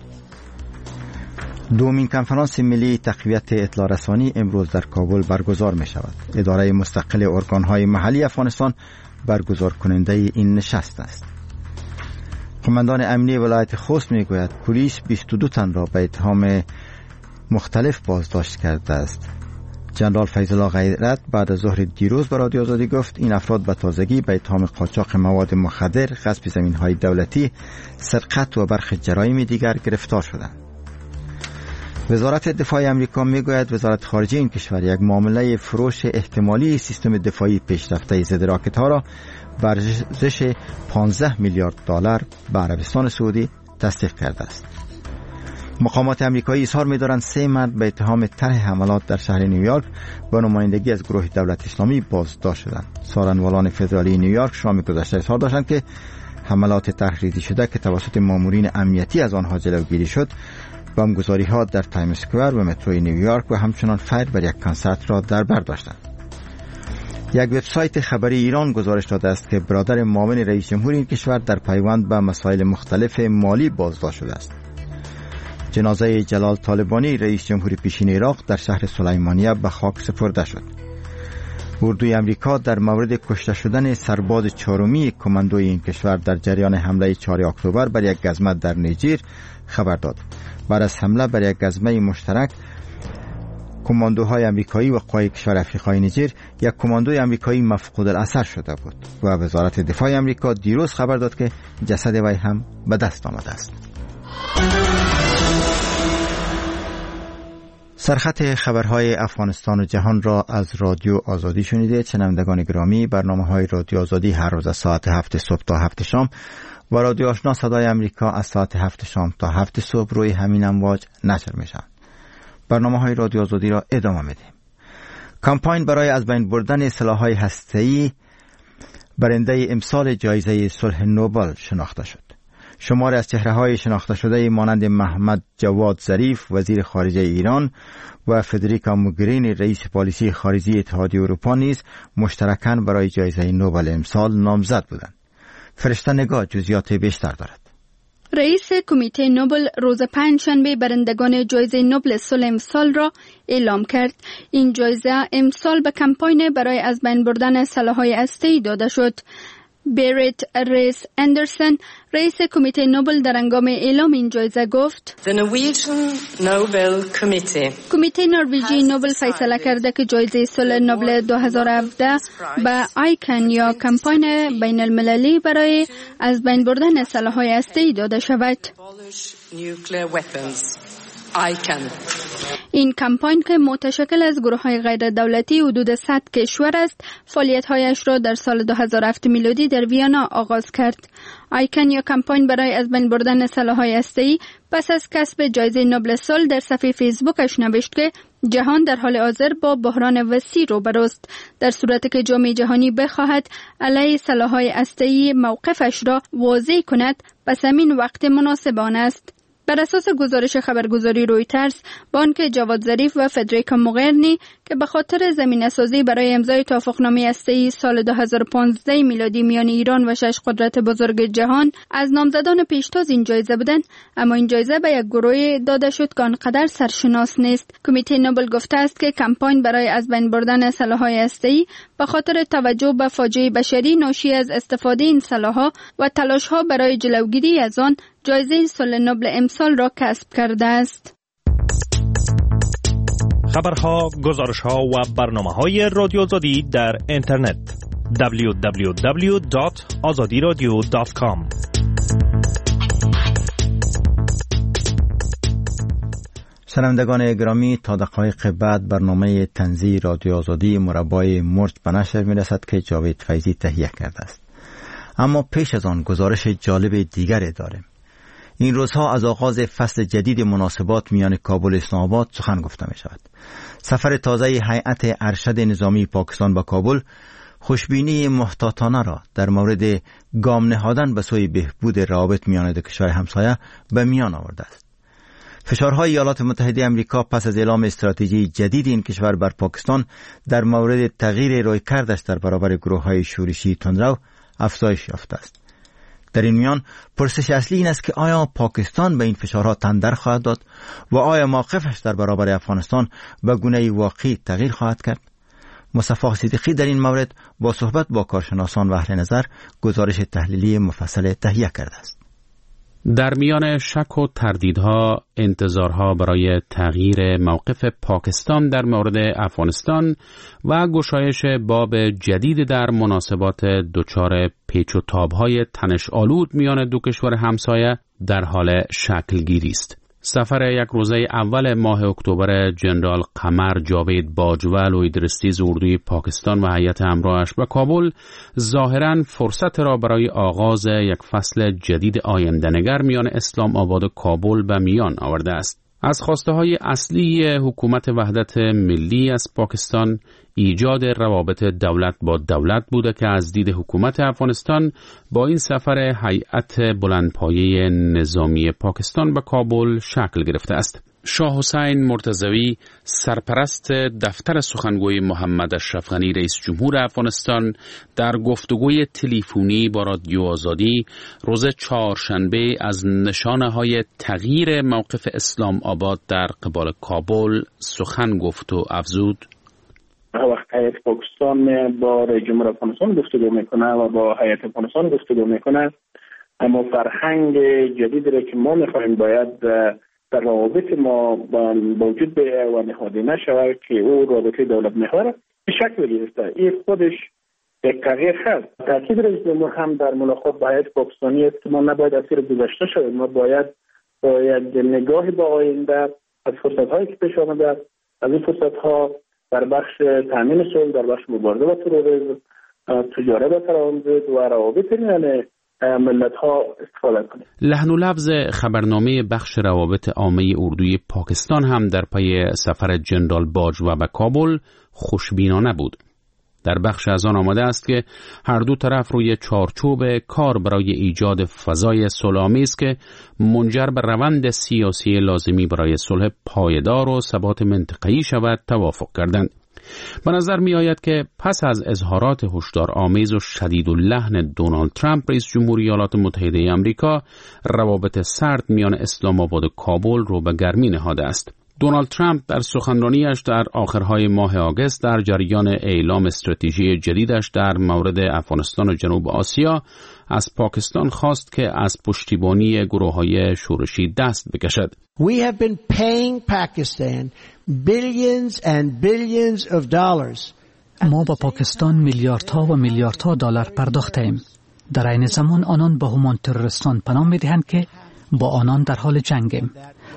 [SPEAKER 1] دومین کنفرانس ملی تقویت اطلاع رسانی امروز در کابل برگزار می شود. اداره مستقل ارگان‌های محلی افغانستان برگزار کننده این نشست است. قماندان امنی ولایت خوست میگوید پلیس 22 تن را به اتهام مختلف بازداشت کرده است. جنرال فیض الله غیرت بعد از ظهر دیروز به رادیو آزادی گفت این افراد به تازگی به اتهام قاچاق مواد مخدر، غصب زمین‌های دولتی، سرقت و برخی جرایم دیگر گرفتار شدند. وزارت دفاع آمریکا میگوید وزارت خارجه این کشور یک معامله فروش احتمالی سیستم دفاعی پیشرفته ضد راکت‌ها را به ارزش 15 میلیارد دلار به عربستان سعودی تصدیق کرده است. مقامات آمریکایی اظهار می‌دارند 3 مرد به اتهام طرح حملات در شهر نیویورک با نمایندگی از گروه دولت اسلامی بازداشت شدند. سارنوالان فدرالی نیویورک شام گذشته اظهار داشتند که حملات تحریزی شده که توسط مامورین امنیتی از آنها جلوگیری شد، بمبگذاری‌ها در تایم اسکوئر و متروی نیویورک و همچنان فایر بر یک کنسرت را در بر داشتند. یک وبسایت خبری ایران گزارش داده است که برادر معاون رئیس جمهور این کشور در پیوند به مسائل مختلف مالی بازداشت شده است. جنازه جلال طالبانی رئیس جمهور پیشین عراق در شهر سلیمانیه به خاک سپرده شد. اردوی امریکا در مورد کشته شدن سرباز چهارمی کماندوی این کشور در جریان حمله 4 اکتبر بر یک گزمه در نیجر خبر داد. بعد از حمله بر یک گزمه مشترک کماندوهای امریکایی و قوای کشور افریقای نیجر، یک کماندوی امریکایی مفقود الاثر شده بود و وزارت دفاع امریکا دیروز خبر داد که جسد وی هم به دست آمده است. سرخط خبرهای افغانستان و جهان را از رادیو آزادی شنیده. شنوندگان گرامی، برنامه‌های رادیو آزادی هر روز از ساعت 7 صبح تا 7 شام و رادیو آشنا صدای امریکا از ساعت 7 شام تا 7 صبح روی همین امواج نشر میشن. برنامه‌های رادیو آزادی را ادامه میدیم. کمپاین برای از بین بردن سلاح‌های هسته‌ای برنده امسال جایزه صلح نوبل شناخته شد. شماری از چهره‌های شناخته شده مانند محمد جواد ظریف وزیر خارجه ایران و فدریکا موگرینی رئیس پالیسی خارجی اتحادیه اروپا نیز مشترکاً برای جایزه نوبل امسال نامزد بودند. فرشته نگاه جزئیات بیشتر دارد.
[SPEAKER 18] رئیس کمیته نوبل روز پنجشنبه برندگان جایزه نوبل صلح امسال را اعلام کرد. این جایزه امسال به کمپاین برای از بین بردن سلاح‌های هسته‌ای داده شد. بیریت ریس اندرسن رئیس کمیته نوبل در هنگام اعلام این جایزه گفت کمیته نروژی نوبل فیصله کرده که جایزه صلح نوبل 2017 به آیکن یا کمپاین بین المللی برای از بین بردن سلاح‌های هسته‌ای داده شود. این کمپاین که متشکل از گروه‌های غیر دولتی حدود 100 کشور است، فعالیت‌هایش را در سال 2007 میلادی در ویانا آغاز کرد. آیکن یا کمپاین برای از بین بردن سلاح‌های هسته‌ای پس از کسب جایزه نوبل صلح در صفحه فیسبوکش نوشت که جهان در حال حاضر با بحران وسیع روبروست. در صورتی که جامعه جهانی بخواهد علیه سلاح‌های هسته‌ای موقفش را واضح کند، پس همین وقت مناسب آن است. بر اساس گزارش خبرگزاری رویترز، بانک جواد ظریف و فدریکا موغرنی که به خاطر زمینه‌سازی برای امضای توافقنامه هسته‌ای سال 2015 میلادی میان ایران و 6 قدرت بزرگ جهان از نامزدان پیشتاز این جایزه بودند، اما این جایزه به یک گروه داده شد که آنقدر سرشناس نیست. کمیته نوبل گفته است که کمپاین برای از بین بردن سلاح‌های هسته‌ای به خاطر توجه به فاجعه بشری ناشی از استفاده این سلاح‌ها و تلاش‌ها برای جلوگیری از آن جایزه صلح نوبل امسال را کسب کرده است.
[SPEAKER 13] خبرها، گزارش‌ها و برنامه‌های رادیو آزادی در اینترنت www.azadiradio.com.
[SPEAKER 1] شنوندگان گرامی، تا دقایق بعد برنامه طنزی رادیو آزادی مربای مرج به نشر می‌رسد که جاوید فیضی تهیه کرده است. اما پیش از آن گزارش جالب دیگری داریم. این روزها از آغاز فصل جدید مناسبات میان کابل و اسلام آباد سخن گفته می شود. سفر تازه هیئت ارشد نظامی پاکستان به کابل خوشبینی محتاطانه را در مورد گام نهادن به سوی بهبود روابط میان دو کشور همسایه به میان آورده است. فشارهای ایالات متحده آمریکا پس از اعلام استراتژی جدید این کشور بر پاکستان در مورد تغییر رویکردش در برابر گروه‌های شورشی تندرو افزایش یافته است. در این میان پرسش اصلی این است که آیا پاکستان به این فشارها تن خواهد داد و آیا موقفش در برابر افغانستان به گونه واقعی تغییر خواهد کرد؟ مصطفی صدیقی در این مورد با صحبت با کارشناسان و اهل نظر گزارش تحلیلی مفصل تهیه کرده است.
[SPEAKER 5] در میان شک و تردیدها، انتظارها برای تغییر موقف پاکستان در مورد افغانستان و گشایش باب جدید در مناسبات دچار پیچ و تاب‌های تنش آلود میان دو کشور همسایه در حال شکل گیری است. سفر یک روزه اول ماه اکتبر جنرال قمر جاوید باجوال و ایدرسیز اردوی پاکستان و هیئت همراهش به کابل ظاهراً فرصت را برای آغاز یک فصل جدید آینده‌نگر میان اسلام آباد و کابل به میان آورده است. از خواسته‌های اصلی حکومت وحدت ملی از پاکستان ایجاد روابط دولت با دولت بوده که از دید حکومت افغانستان با این سفر هیئت بلندپایه نظامی پاکستان به کابل شکل گرفته است. شاه حسین مرتضوی سرپرست دفتر سخنگوی محمد اشرف غنی رئیس جمهور افغانستان در گفتگوی تلفنی با رادیو آزادی روز چهارشنبه از نشانه‌های تغییر موقف اسلام آباد در قبال کابل سخن گفت و افزود:
[SPEAKER 19] وقت هیئت پاکستان با رئیس جمهور افغانستان گفتگو میکنه و با هیئت افغانستان گفتگو میکنه، اما فرهنگ جدیدی را که ما میخواهیم باید در روابط ما با وجود به و نهاده نشود که او رابطه دولت محور به شکل گرفته. این خودش یک تغییر هست. تاکید رئیس جمهور هم در ملاقات با هیئت پاکستانی است که ما نباید اسیر گذشته شویم، ما باید با یک نگاهی به آینده از فرصت‌هایی که پیش آمده از این فرصت‌ها در بخش تامین صلح، در بخش مبارزه با تروریسم، تجارت با ترانزیت و روابط میان ملت‌ها استفاده کنیم.
[SPEAKER 5] لحن و لفظ خبرنامه بخش روابط عامه اردوی پاکستان هم در پی سفر جنرال باجوه به کابل خوشبینانه بود. در بخش از آن آمده است که هر دو طرف روی چارچوب کار برای ایجاد فضای صلح‌آمیز که منجر به روند سیاسی لازمی برای صلح پایدار و ثبات منطقه‌ای شود توافق کردند. به نظر می آید که پس از اظهارات هشدارآمیز و شدیداللحن دونالد ترامپ رئیس جمهوری ایالات متحده آمریکا، روابط سرد میان اسلام آباد و کابل رو به گرمی نهاده است. دونالد ترامپ در سخنرانیش در آخرهای ماه آگوست در جریان اعلام استراتژی جدیدش در مورد افغانستان و جنوب آسیا از پاکستان خواست که از پشتیبانی گروه‌های شورشی دست بکشد.
[SPEAKER 20] We have been paying Pakistan billions and billions of dollars.
[SPEAKER 21] ما با پاکستان میلیاردها و میلیاردها دلار پرداختیم. در عین زمان آنان به همان تروریستان پناه می‌دهند که با آنان در حال جنگیم.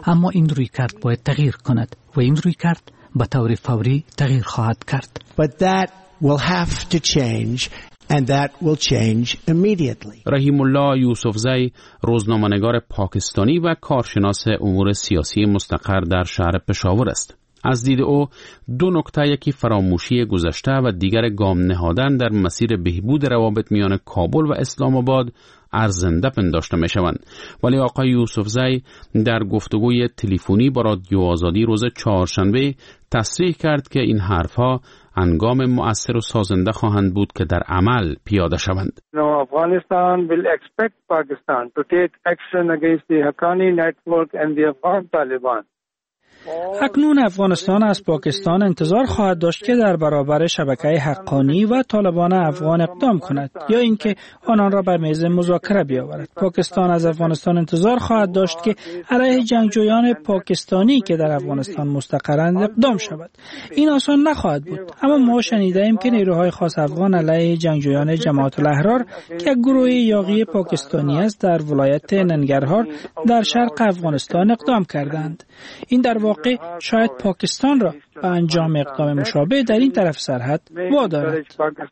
[SPEAKER 21] اما این رویکرد باید تغییر کند و این رویکرد به طور فوری تغییر خواهد کرد.
[SPEAKER 20] But that will have to change and that will change immediately.
[SPEAKER 5] رحیم الله یوسفزی روزنامه‌نگار پاکستانی و کارشناس امور سیاسی مستقر در شهر پشاور است. از دید او دو نکته، یکی فراموشی گذشته و دیگر گام نهادن در مسیر بهبود روابط میان کابل و اسلام آباد ارزنده پنداشته می شوند. ولی آقای یوسفزی در گفتگوی تلفنی با رادیو آزادی روز چهارشنبه تصریح کرد که این حرفها انگام مؤثر و سازنده خواهند بود که در عمل پیاده شوند.
[SPEAKER 2] Afghanistan will expect Pakistan to take action against the Haqqani network and the Afghan Taliban.
[SPEAKER 11] اکنون افغانستان از پاکستان انتظار خواهد داشت که در برابر شبکه حقانی و طالبان افغان اقدام کند یا اینکه آنان را بر میز مذاکره بیاورد. پاکستان از افغانستان انتظار خواهد داشت که علیه جنگجویان پاکستانی که در افغانستان مستقرند اقدام شود. این آسان نخواهد بود، اما ما شنیده‌ایم که نیروهای خاص افغان علیه جنگجویان جماعت الاحرار که گروه یاغی پاکستانی است در ولایت ننگرهار در شرق افغانستان اقدام کردند. این در واقع شاید پاکستان را به انجام اقدام مشابه در این طرف سرحد وادارد.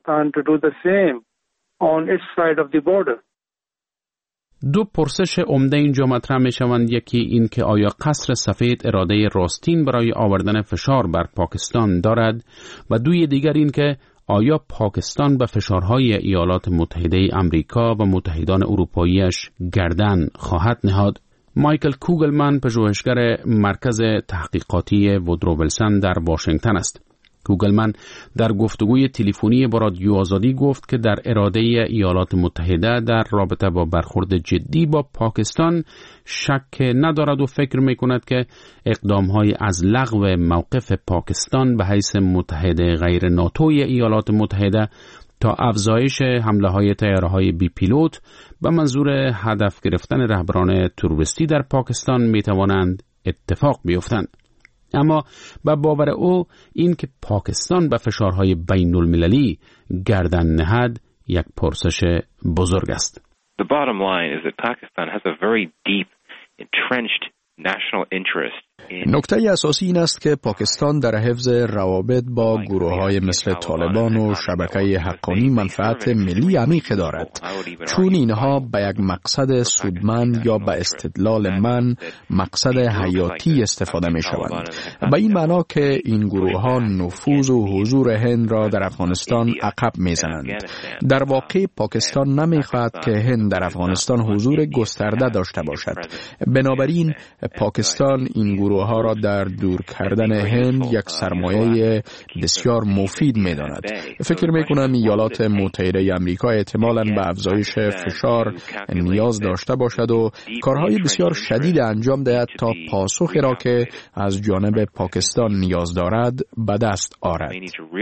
[SPEAKER 5] دو پرسش عمده اینجا مطرح می شوند. یکی این که آیا قصر سفید اراده راستین برای آوردن فشار بر پاکستان دارد و دوی دیگر این که آیا پاکستان به فشارهای ایالات متحده امریکا و متحدان اروپاییش گردن خواهد نهاد. مایکل کوگلمن پژوهشگر مرکز تحقیقاتی وودرو ویلسون در واشنگتن است. کوگلمن در گفتگوی تلفنی با رادیو آزادی گفت که در اراده ایالات متحده در رابطه با برخورد جدی با پاکستان شک ندارد و فکر می‌کند که اقدام‌های از لغو موقف پاکستان به حیث متحد غیر ناتوی ایالات متحده تا افزایش حمله‌های طیاره‌های بی پیلوت به منظور هدف گرفتن رهبران تروریستی در پاکستان می‌توانند اتفاق بیفتند. اما به باور او این که پاکستان به فشارهای بین المللی گردن نهد یک پرسش بزرگ است.
[SPEAKER 22] The bottom line is that Pakistan has a very deep entrenched national interest.
[SPEAKER 23] نکته اساسی این است که پاکستان در حفظ روابط با گروه‌های مثل طالبان و شبکه حقانی منفعت ملی عمیق دارد، چون اینها به یک مقصد سودمند یا به استدلال من مقصد حیاتی استفاده می شوند. به این معنا که این گروه‌ها نفوذ و حضور هند را در افغانستان عقب می زنند. در واقع پاکستان نمی خواهد که هند در افغانستان حضور گسترده داشته باشد. بنابراین پاکستان این گروه ها را در دور کردن هند یک سرمایه بسیار مفید می داند. فکر می کنم ایالات متحده امریکا احتمالاً به افزایش فشار نیاز داشته باشد و کارهای بسیار شدید انجام دهد تا پاسخی را که از جانب پاکستان نیاز دارد به دست آورد.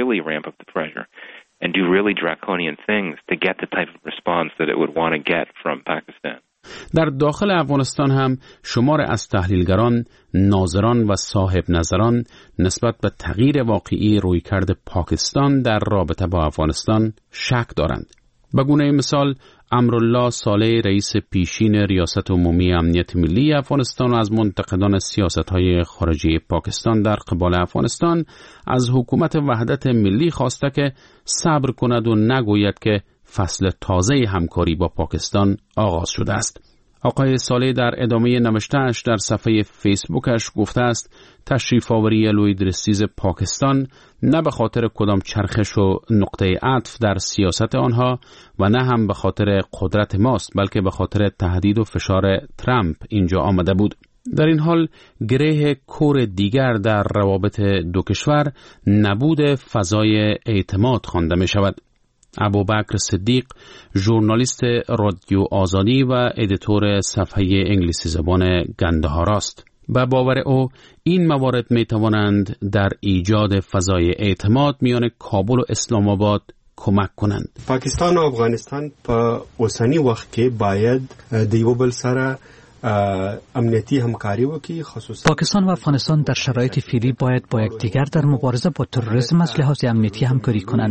[SPEAKER 5] در داخل افغانستان هم شمار از تحلیلگران، ناظران و صاحب نظران نسبت به تغییر واقعی رویکرد پاکستان در رابطه با افغانستان شک دارند. به گونه مثال امرالله صالح رئیس پیشین ریاست عمومی امنیت ملی افغانستان از منتقدان سیاست‌های خارجی پاکستان در قبال افغانستان از حکومت وحدت ملی خواسته که صبر کند و نگوید که فصل تازه همکاری با پاکستان آغاز شده است. آقای صالح در ادامه نوشته‌اش در صفحه فیسبوکش گفته است تشریف آوری لوید رسیز پاکستان نه به خاطر کدام چرخش و نقطه عطف در سیاست آنها و نه هم به خاطر قدرت ماست، بلکه به خاطر تهدید و فشار ترامپ اینجا آمده بود. در این حال گره کور دیگر در روابط دو کشور نبود فضای اعتماد خوانده می شود. ابوبکر صدیق ژورنالیست رادیو آزادی و ادیتور صفحه انگلیسی زبان گندهار است. به باور او این موارد می توانند در ایجاد فضای اعتماد میان کابل و اسلام آباد کمک کنند.
[SPEAKER 24] پاکستان و افغانستان په اوسنی وخت کې باید د یو بل سره امنیتی همکاری وکړي. خصوصا
[SPEAKER 21] پاکستان و افغانستان در شرایط فعلی باید با یکدیگر در مبارزه با تروریسم از لحاظ امنیتی همکاری کنند.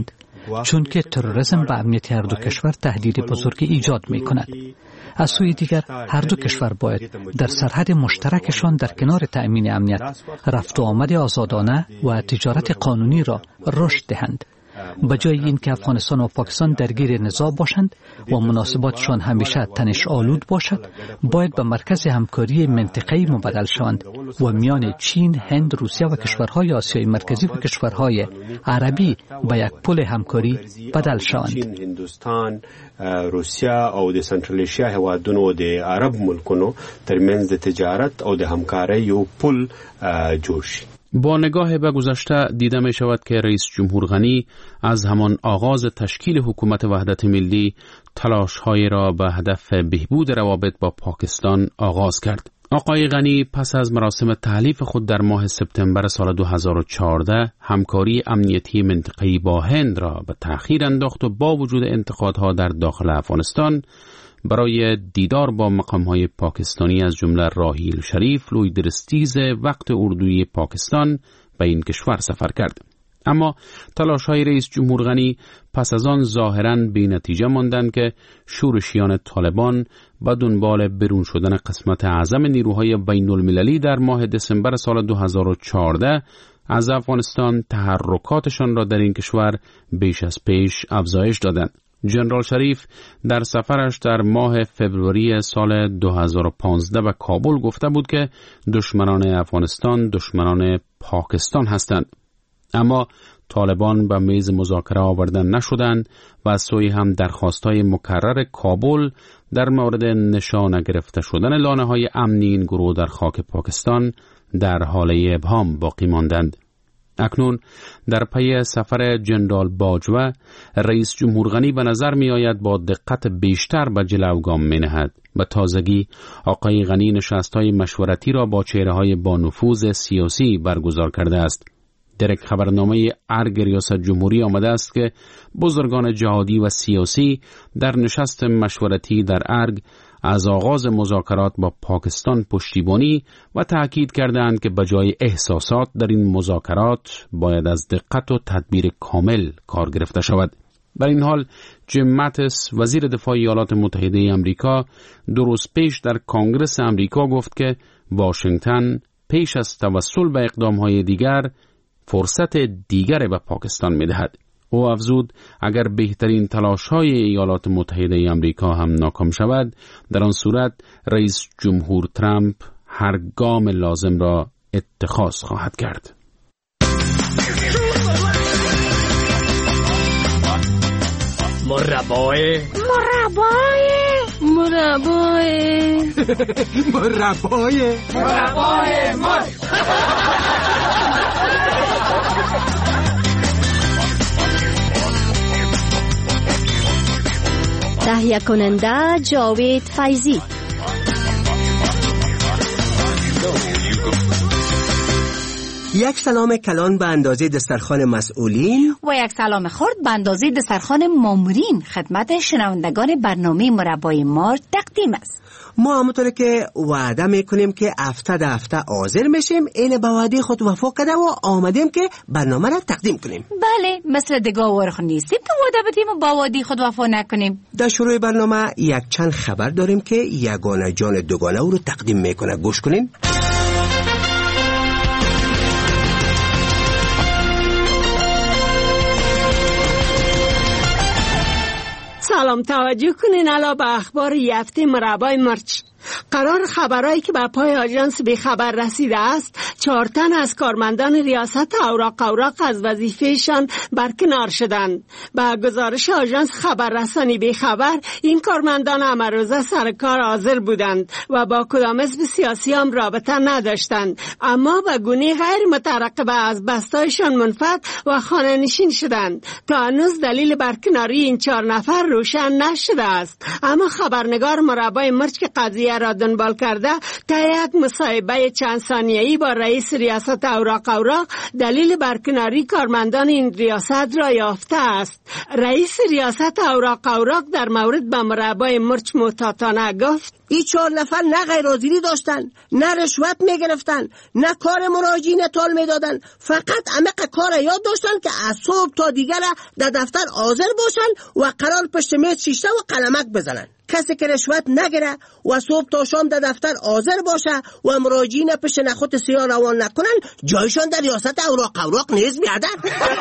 [SPEAKER 21] چون که تروریسم به امنیت هر دو کشور تهدید بزرگی ایجاد می کند. از سوی دیگر هر دو کشور باید در سرحد مشترکشان در کنار تأمین امنیت رفت و آمد آزادانه و تجارت قانونی را رشد دهند. بجای اینکه افغانستان و پاکستان درگیر نزاع باشند و مناسباتشان همیشه تنش آلود باشد، باید به مرکز همکاری منطقه‌ای مبدل شوند و میان چین، هند، روسیه و کشورهای آسیای مرکزی و کشورهای عربی به یک پل همکاری بدل شوند.
[SPEAKER 24] هندوستان، روسیه او د سنټرل ایشیا هیوادونو د عرب ملکونو ترمنځ د تجارت او د همکاری یو پل جوړ شي.
[SPEAKER 5] با نگاه به گذشته دیده می شود که رئیس جمهور غنی از همان آغاز تشکیل حکومت وحدت ملی تلاش‌های را به هدف بهبود روابط با پاکستان آغاز کرد. آقای غنی پس از مراسم تحلیف خود در ماه سپتامبر سال 2014 همکاری امنیتی منطقه‌ای با هند را به تأخیر انداخت و با وجود انتقادها در داخل افغانستان برای دیدار با مقام‌های پاکستانی از جمله راحیل شریف لوی درستیز وقت اردوی پاکستان به این کشور سفر کرد. اما تلاش‌های رئیس جمهور غنی پس از آن ظاهراً بی نتیجه ماندند که شورشیان طالبان با دنبال برون شدن قسمت اعظم نیروهای بین المللی در ماه دسامبر سال 2014 از افغانستان تحرکاتشان را در این کشور بیش از پیش افزایش دادند. جنرال شریف در سفرش در ماه فوریه سال 2015 به کابل گفته بود که دشمنان افغانستان دشمنان پاکستان هستند. اما طالبان به میز مذاکره آوردن نشدند و از سوی هم درخواست‌های مکرر کابل در مورد نشانه گرفته شدن لانه‌های امنی این گروه در خاک پاکستان در حال ابهام باقی ماندند. اکنون در پی سفر جنرال باجوه رئیس جمهور غنی به نظر می آید با دقت بیشتر به جلو گام می نهد. به تازگی آقای غنی نشست‌های مشورتی را با چهره‌های با نفوذ سیاسی برگزار کرده است. در یک خبرنامه ارگ ریاست جمهوری آمده است که بزرگان جهادی و سیاسی در نشست مشورتی در ارگ از آغاز مذاکرات با پاکستان پشتیبانی و تأکید کردند که بجای احساسات در این مذاکرات باید از دقت و تدبیر کامل کار گرفته شود. در این حال جیم ماتیس وزیر دفاع ایالات متحده آمریکا 2 روز پیش در کنگره آمریکا گفت که واشنگتن پیش از توسل به اقدام‌های دیگر فرصت دیگر به پاکستان می‌دهد. او افزود اگر بهترین تلاش‌های ایالات متحده آمریکا هم ناکام شود، در آن صورت رئیس جمهور ترامپ هر گام لازم را اتخاذ خواهد کرد.
[SPEAKER 3] مربای
[SPEAKER 6] تهیه کننده جاوید فیضی.
[SPEAKER 7] یک سلام کلان به اندازه دسترخوان مسئولین
[SPEAKER 8] و یک سلام خرد به اندازه دسترخوان مامورین خدمت شنوندگان برنامه مربای مارچ تقدیم است.
[SPEAKER 7] ما همونطور که وعده میکنیم که هفته حاضر میشیم، این به وعده خود وفا کرده و آمدیم که برنامه را تقدیم کنیم.
[SPEAKER 8] بله، مثل دگاه ورخ نیستیم که وعده بدیم و با وعده خود وفا نکنیم.
[SPEAKER 7] در شروع برنامه یک چند خبر داریم که یگانه جان دوگانه او رو تقدیم میکنه. گوش کنین.
[SPEAKER 25] سلام، توجه کنین الا به اخبار یافته مربای مرچ. قرار خبرایی که به پای آژانس به خبر رسیده است 4 تن از کارمندان ریاست اوراق از وظیفهشان برکنار شدند. به گزارش آژانس خبررسانی به خبر، این کارمندان امروزه سر کار حاضر بودند و با کدام حزب سیاسی هم رابطه نداشتند، اما به گونه غیر مترقبه از بستایشان منفعل و خانه نشین شدند. تا هنوز دلیل برکناری این 4 نفر روشن نشده است، اما خبرنگار مربای مرچ که قضیه را دنبال کرده تا یک مصاحبه چند ثانیه‌ای با رئیس ریاست اوراق دلیل برکناری کارمندان این ریاست را یافته است. رئیس ریاست اوراق در مورد به مربای مرچ محتاطانه گفت
[SPEAKER 7] این 4 نفر نه غیرحاضری داشتن، نه رشوت میگرفتن، نه کار مراجعین تال میدادن، فقط عمق کار یاد داشتن که از صبح تا دیگر در دفتر حاضر باشن و قرار پشت میز شیشه و قلمک بزنن. کسی که رشوت نگیره و صبح تا شام در دفتر حاضر باشه و مراجعین پشت نخود سیاه روان نکنن، جایشان در ریاست اوراق نیز بیادن.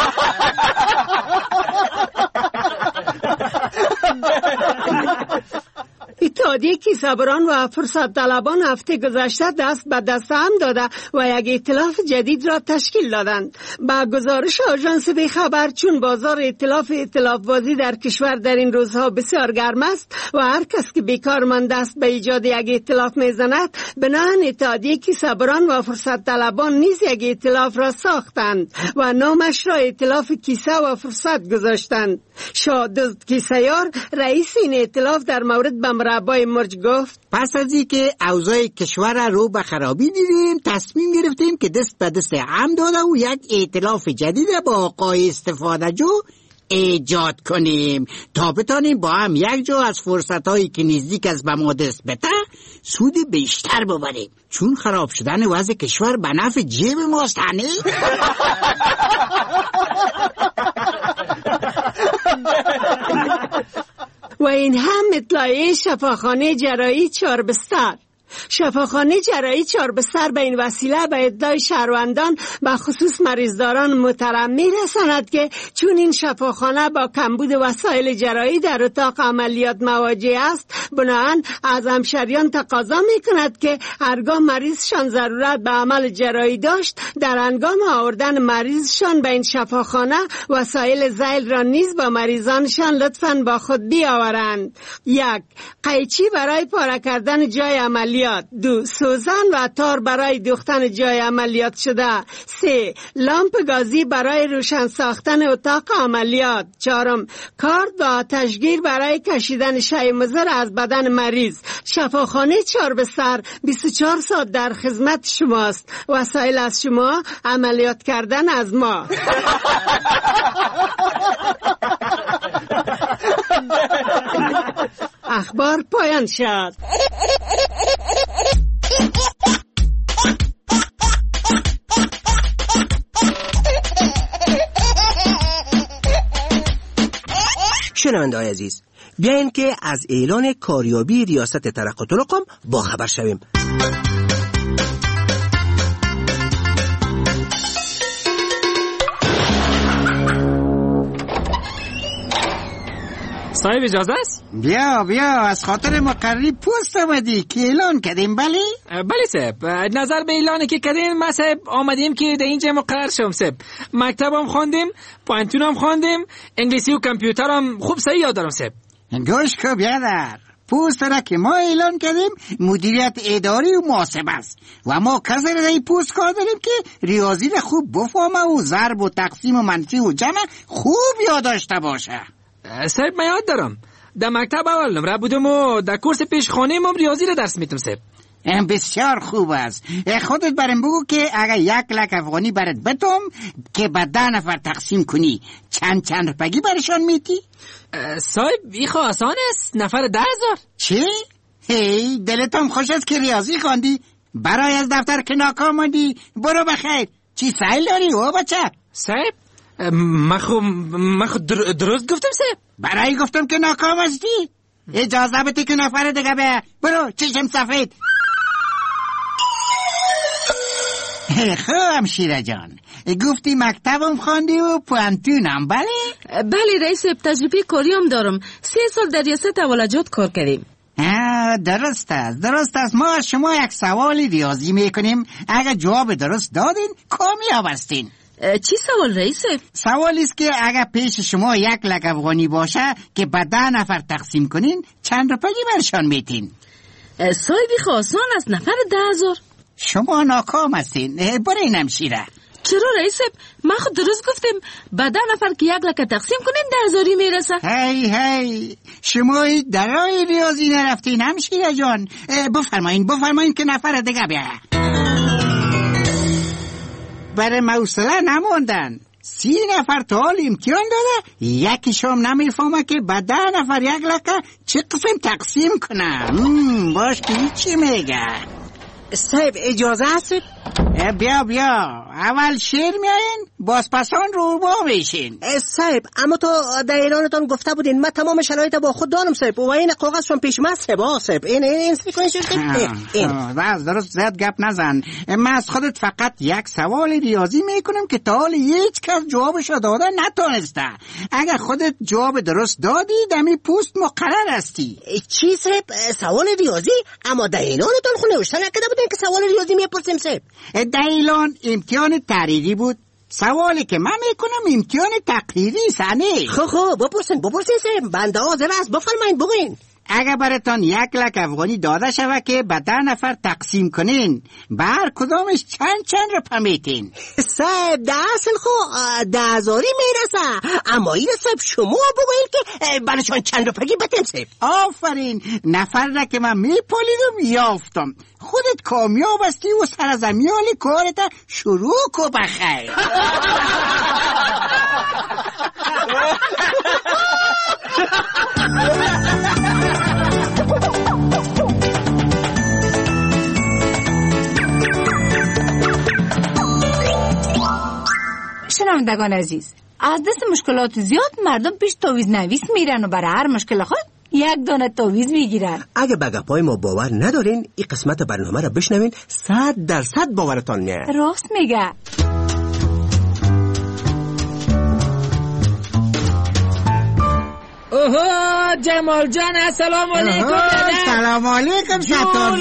[SPEAKER 25] اتحادیه کیسه‌بران و فرصت طلبان هفته گذشته دست به دست هم داده و یک ائتلاف جدید را تشکیل دادند. با گزارش آژانس بی خبر، چون بازار ائتلاف بازی در کشور در این روزها بسیار گرم است و هر کس که بیکار مانده است به ایجاد یک ائتلاف میزند، بنابراین اتحادیه کیسه‌بران و فرصت طلبان نیز یک ائتلاف را ساختند و نامش را ائتلاف کیسه و فرصت گذاشتند. شادوست کیسه‌یار رئیس این ائتلاف در مورد به مربای مرچ گفت
[SPEAKER 3] پس از اینکه اوضاع کشور رو به خرابی دیدیم، تصمیم گرفتیم که دست به دست هم داده و یک ائتلاف جدید با آقای استفاده جو ایجاد کنیم تا بتانیم با هم یک جا از فرصتایی که نزدیک از به ما دست بده سود بیشتر ببریم، چون خراب شدن وضع کشور به نفع جیب ماست.
[SPEAKER 25] و این هم اطلاعیه شفاخانه جراحی 4 بستر. شفاخانه جراحی 4 بستر به این وسیله به ادعای شهروندان به خصوص مریضداران محترم میرساند که چون این شفاخانه با کمبود وسایل جراحی در اتاق عملیات مواجه است، بنابراین از همشهریان تقاضا میکند که هرگاه مریضشان ضرورت به عمل جراحی داشت، در هنگام آوردن مریضشان به این شفاخانه وسایل ذیل را نیز با مریضانشان لطفاً با خود بیاورند. 1. قیچی برای پاره کردن جای عملیات. 2. سوزن و تار برای دوختن جای عملیات شده. 3. لامپ گازی برای روشن ساختن اتاق عملیات. 4. کارد و آتشگیر برای کشیدن شیء مضر از بدن مریض. شفاخانه 4 بستر 24 ساعت در خدمت شماست. وسایل از شما، عملیات کردن از ما. اخبار پایان شد.
[SPEAKER 7] شنونده‌های عزیز، بیاین که از اعلان کاریابی ریاست ترقات القوم با خبر شویم.
[SPEAKER 4] صاحب اجازه است؟
[SPEAKER 3] بیا از خاطر مقرری پست آمدی که اعلان کردیم. بله
[SPEAKER 4] صاحب، نظر به اعلانی که کردیم ما صاحب آمدیم که در اینجا مقرر شوم صاحب. مکتبم خواندیم، پانتونم خواندیم، انگلیسی و کامپیوترم خوب صحیح یاد دارم صاحب.
[SPEAKER 3] گوش کو بیادر، پست را که ما اعلان کردیم مدیریت اداری و محاسبه است و ما کسی را این پست کار داریم که ریاضی را خوب بفهمه و ضرب و تقسیم و منفی و جمع خوب یاد داشته باشه.
[SPEAKER 4] صاحب من یاد دارم، در مکتب اول نمره بودم و در کورس پیش خانه ما ریاضی را درس میتم صاحب.
[SPEAKER 3] بسیار خوب است. خودت برام بگو که اگر 1,00,000 افغانی برات بتم که به 10 نفر تقسیم کنی چند روپیگی برشان میتی؟
[SPEAKER 4] صاحب این خو آسان است، نفر 10,000.
[SPEAKER 3] چی؟ هی دلتم خوش است که ریاضی خواندی، برای از دفتر که ناکام ماندی. برو بخیر. چی سایل داری او بچه؟
[SPEAKER 4] صاحب من خو درست گفتم صاحب.
[SPEAKER 3] برای گفتم که ناکام هستی. اجازه بده که نفر دیگه به. برو چشم سفید. خوب شیره جان، گفتی مکتبم خواندی و پانتونم بله؟
[SPEAKER 9] بله رئیس، تجربه کاریم دارم. 3 سال در ریاست حوالجات کار کردیم.
[SPEAKER 3] درست است. ما از شما یک سوال ریاضی میکنیم، اگر جواب درست دادین کامیاب هستین.
[SPEAKER 9] چی سوال رئیس؟
[SPEAKER 3] سوالی است که اگر پیش شما 1,00,000 افغانی باشه که به 10 نفر تقسیم کنین چند روپیی برشان میتین؟
[SPEAKER 9] صاحبی آسان است، نفر 10,000.
[SPEAKER 3] شما ناکام هستین. برین همشیره.
[SPEAKER 9] چرا رئیس؟ ما خود درست گفتیم به 10 نفر که 1 لکه تقسیم کنین 10,000 میرسه.
[SPEAKER 3] هی شما درای ریاضی نرفتین همشیره جان. بفرمایین که نفر دیگه بیا. برای موصله نموندن. 30 نفر تا حال امتحان داده، یکیشم نمیفهمه که به 10 نفر 1 لکه چه قسم تقسیم کنم. باش که هیچی میگه.
[SPEAKER 7] صاحب اجازه هست؟
[SPEAKER 3] بیا اول شیر میاین باز پسان رو با میشین.
[SPEAKER 7] صاحب اما تو در ایرانتان گفته بودین من تمام شرایط با خود دارم صاحب و این کاغذشون پیش من صاحب این سیکونش
[SPEAKER 3] بس درست زیاد گپ نزن. من از خودت فقط یک سوال ریاضی میکنم که تا حال هیچ کس جوابش داده نتونسته. اگر خودت جواب درست دادی دمی پوست مقرر هستی.
[SPEAKER 7] چی صاحب؟ سوال ریاضی؟ اما در ایرانتان خونه نوشته نکرده بودین که سوال ریاضی میپرسیم صاحب؟
[SPEAKER 3] در ایران امتحان تحریری بود. سوالی که من میکنم امتحان تقریری سنه.
[SPEAKER 7] خب بپرسین صاحب. بنده حاضر است، بفرمایید بگوین.
[SPEAKER 3] اگر براتان 1 لک افغانی داده شود که به 10 نفر تقسیم کنین، به هر کدامش چند روپه میتین؟
[SPEAKER 7] صاحب در اصل 10,000 میرسه، اما این صاحب شما بگوین که برایشان چند روپگی بتیم صاحب.
[SPEAKER 3] آفرین، نفر را که من میپالیدم یافتم. خودت کامیاب هستی و سرزمیال کارت شروع کو بخیر.
[SPEAKER 8] شنوندگان عزیز، از دست مشکلات زیاد مردم پیش تعویض نویس میرن و برای هر مشکل خود 1 دانه تعویض میگیرن.
[SPEAKER 7] اگه به گپای ما باور ندارین این قسمت برنامه را بشنوین، 100% باورتان میاد.
[SPEAKER 8] راست میگه.
[SPEAKER 4] اوه جمال جان السلام علیکم.
[SPEAKER 3] سلام علیکم ستار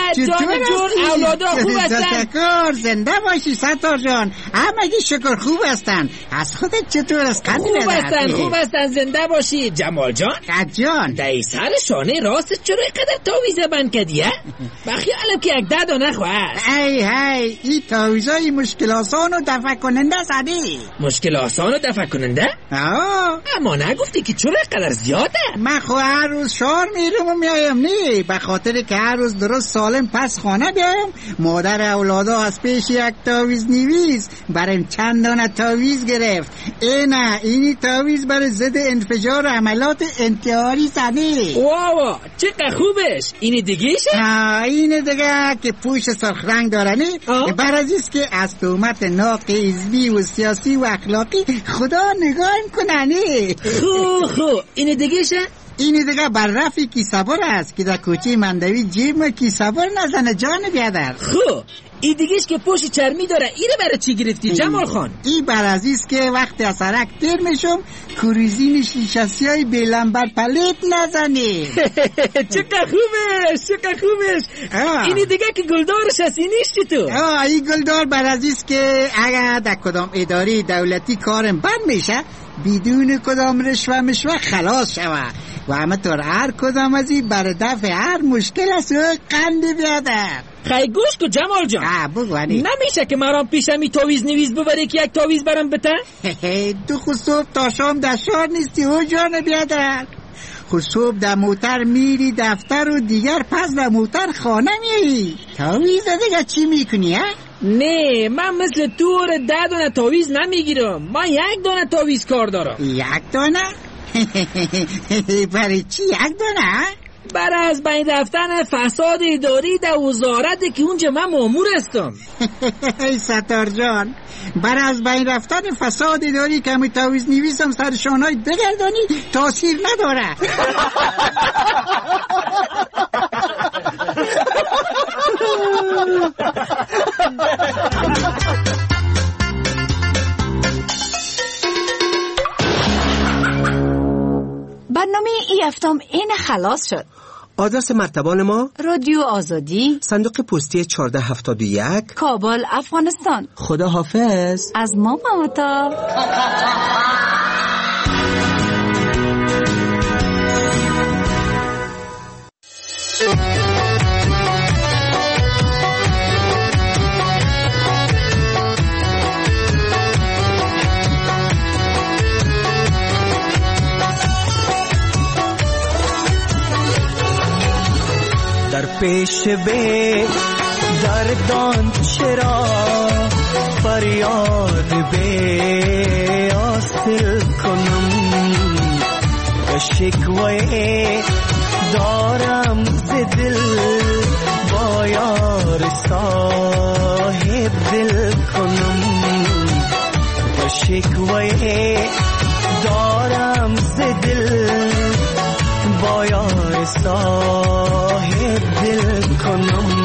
[SPEAKER 4] جان. اولادا خوب هستن؟
[SPEAKER 3] زنده باشی ستار جان. همگی شکر خوب هستن. از خودت چطور است؟
[SPEAKER 4] خوب هستن زنده باشی. جمال جان دای سر شانه راست چرا اینقدر تعویض بند کردی؟ بخیالم که 10 دانه خواست.
[SPEAKER 3] هی این تعویضای مشکل آسان و دفع کننده سدی.
[SPEAKER 4] مشکل آسان و دفع کننده؟ اما نگفتی که چرا قدر زیاده؟
[SPEAKER 3] من هر روز شهر میرم و میایم نی، به خاطر که هر روز درست سالم پس خانه بیایم. مادر اولادا از پیش 1 تعویض نویس برایم چند دانه تعویض گرفت. اینی تعویض برای ضد انفجار عملات انتحاری زنی.
[SPEAKER 4] واو چقدر خوبش. این دیگهشه؟
[SPEAKER 3] این دیگه که پوش سرخ رنگ دارنی، برازیست که از تهمت ناق حزبی و سیاسی و اخلاقی خدا نگاه کننی.
[SPEAKER 4] خوب این دیگهشه؟
[SPEAKER 3] این دیگه بر رفی کیسابر است که در کوچه مندوی جیب ما کیسابر نزنه جان بیادر.
[SPEAKER 4] خوب این دیگهش که پشت چرمی داره، اینه برای چی گرفتی جمال خان؟
[SPEAKER 3] این برازیست که وقتی از سرک تیر میشم کروزین شیشاسی های بیلنبر پلیت نزنی.
[SPEAKER 4] چقدر خوبش. اینی دیگه که گلدارش هست، اینیش چی تو؟
[SPEAKER 3] این گلدار برازیست که اگر در کدام اداری دولتی کارم بند میشه بدون کدام رشوه خلاص شود و همه طور هر کدام از این بر دفع هر مشکل است و قندی بیادر.
[SPEAKER 4] خیلی گوش کو جمال جان.
[SPEAKER 3] بگوانی
[SPEAKER 4] نمیشه که مرام پیشمی تعویض نویس ببری که 1 تعویض برام بده؟
[SPEAKER 3] تو خود صبح تا شام در شهر نیستی او جان بیادر. خود صبح در موتر میری دفتر و دیگر پس در موتر خانه میایی. تعویض دیگه چی میکنی ها؟
[SPEAKER 4] نه من مثل تو 10 دانه تعویض نمیگیرم. من 1 دانه تعویض کار دارم.
[SPEAKER 3] 1 دانه؟ برای چی 1 دانه؟
[SPEAKER 4] برای از بین رفتن فساد اداری در وزارت که اونجا من مامور هستم.
[SPEAKER 3] ای ستار جان، برای از بین رفتن فساد اداری که همی تعویض نویسم سر شانهای بگردانی تاثیر نداره.
[SPEAKER 8] برنامه ای هفتم این خلاص شد.
[SPEAKER 7] آدرس مرتبان ما
[SPEAKER 8] رادیو آزادی،
[SPEAKER 7] صندوق پستی 1471،
[SPEAKER 8] کابل، افغانستان.
[SPEAKER 7] خدا حافظ.
[SPEAKER 8] از ما ممتا.
[SPEAKER 10] پیش به دردان چرا فریاد به حاصل کنم شکوه دارم ز دل با یار صاحب دل کنم شکوه دارم ز دل با یار صاحب دل کنم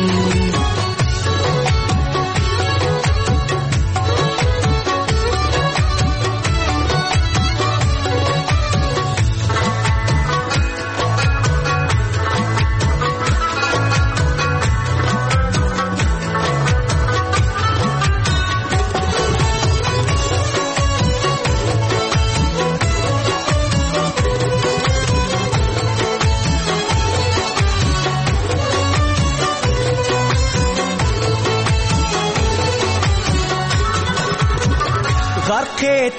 [SPEAKER 10] غرق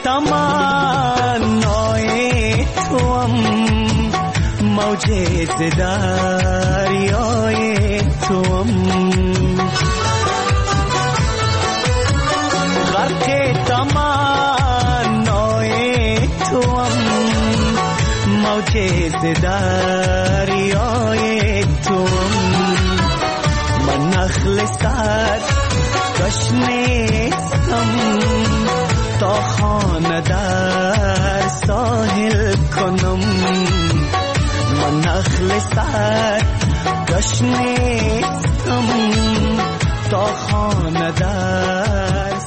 [SPEAKER 10] تمنای توام موج دریای توام غرق تمنای توام موج دریای توام من نخل سر گشنستم تا خانه در ساحل کنم من نخل سر گشنستم تا خانه در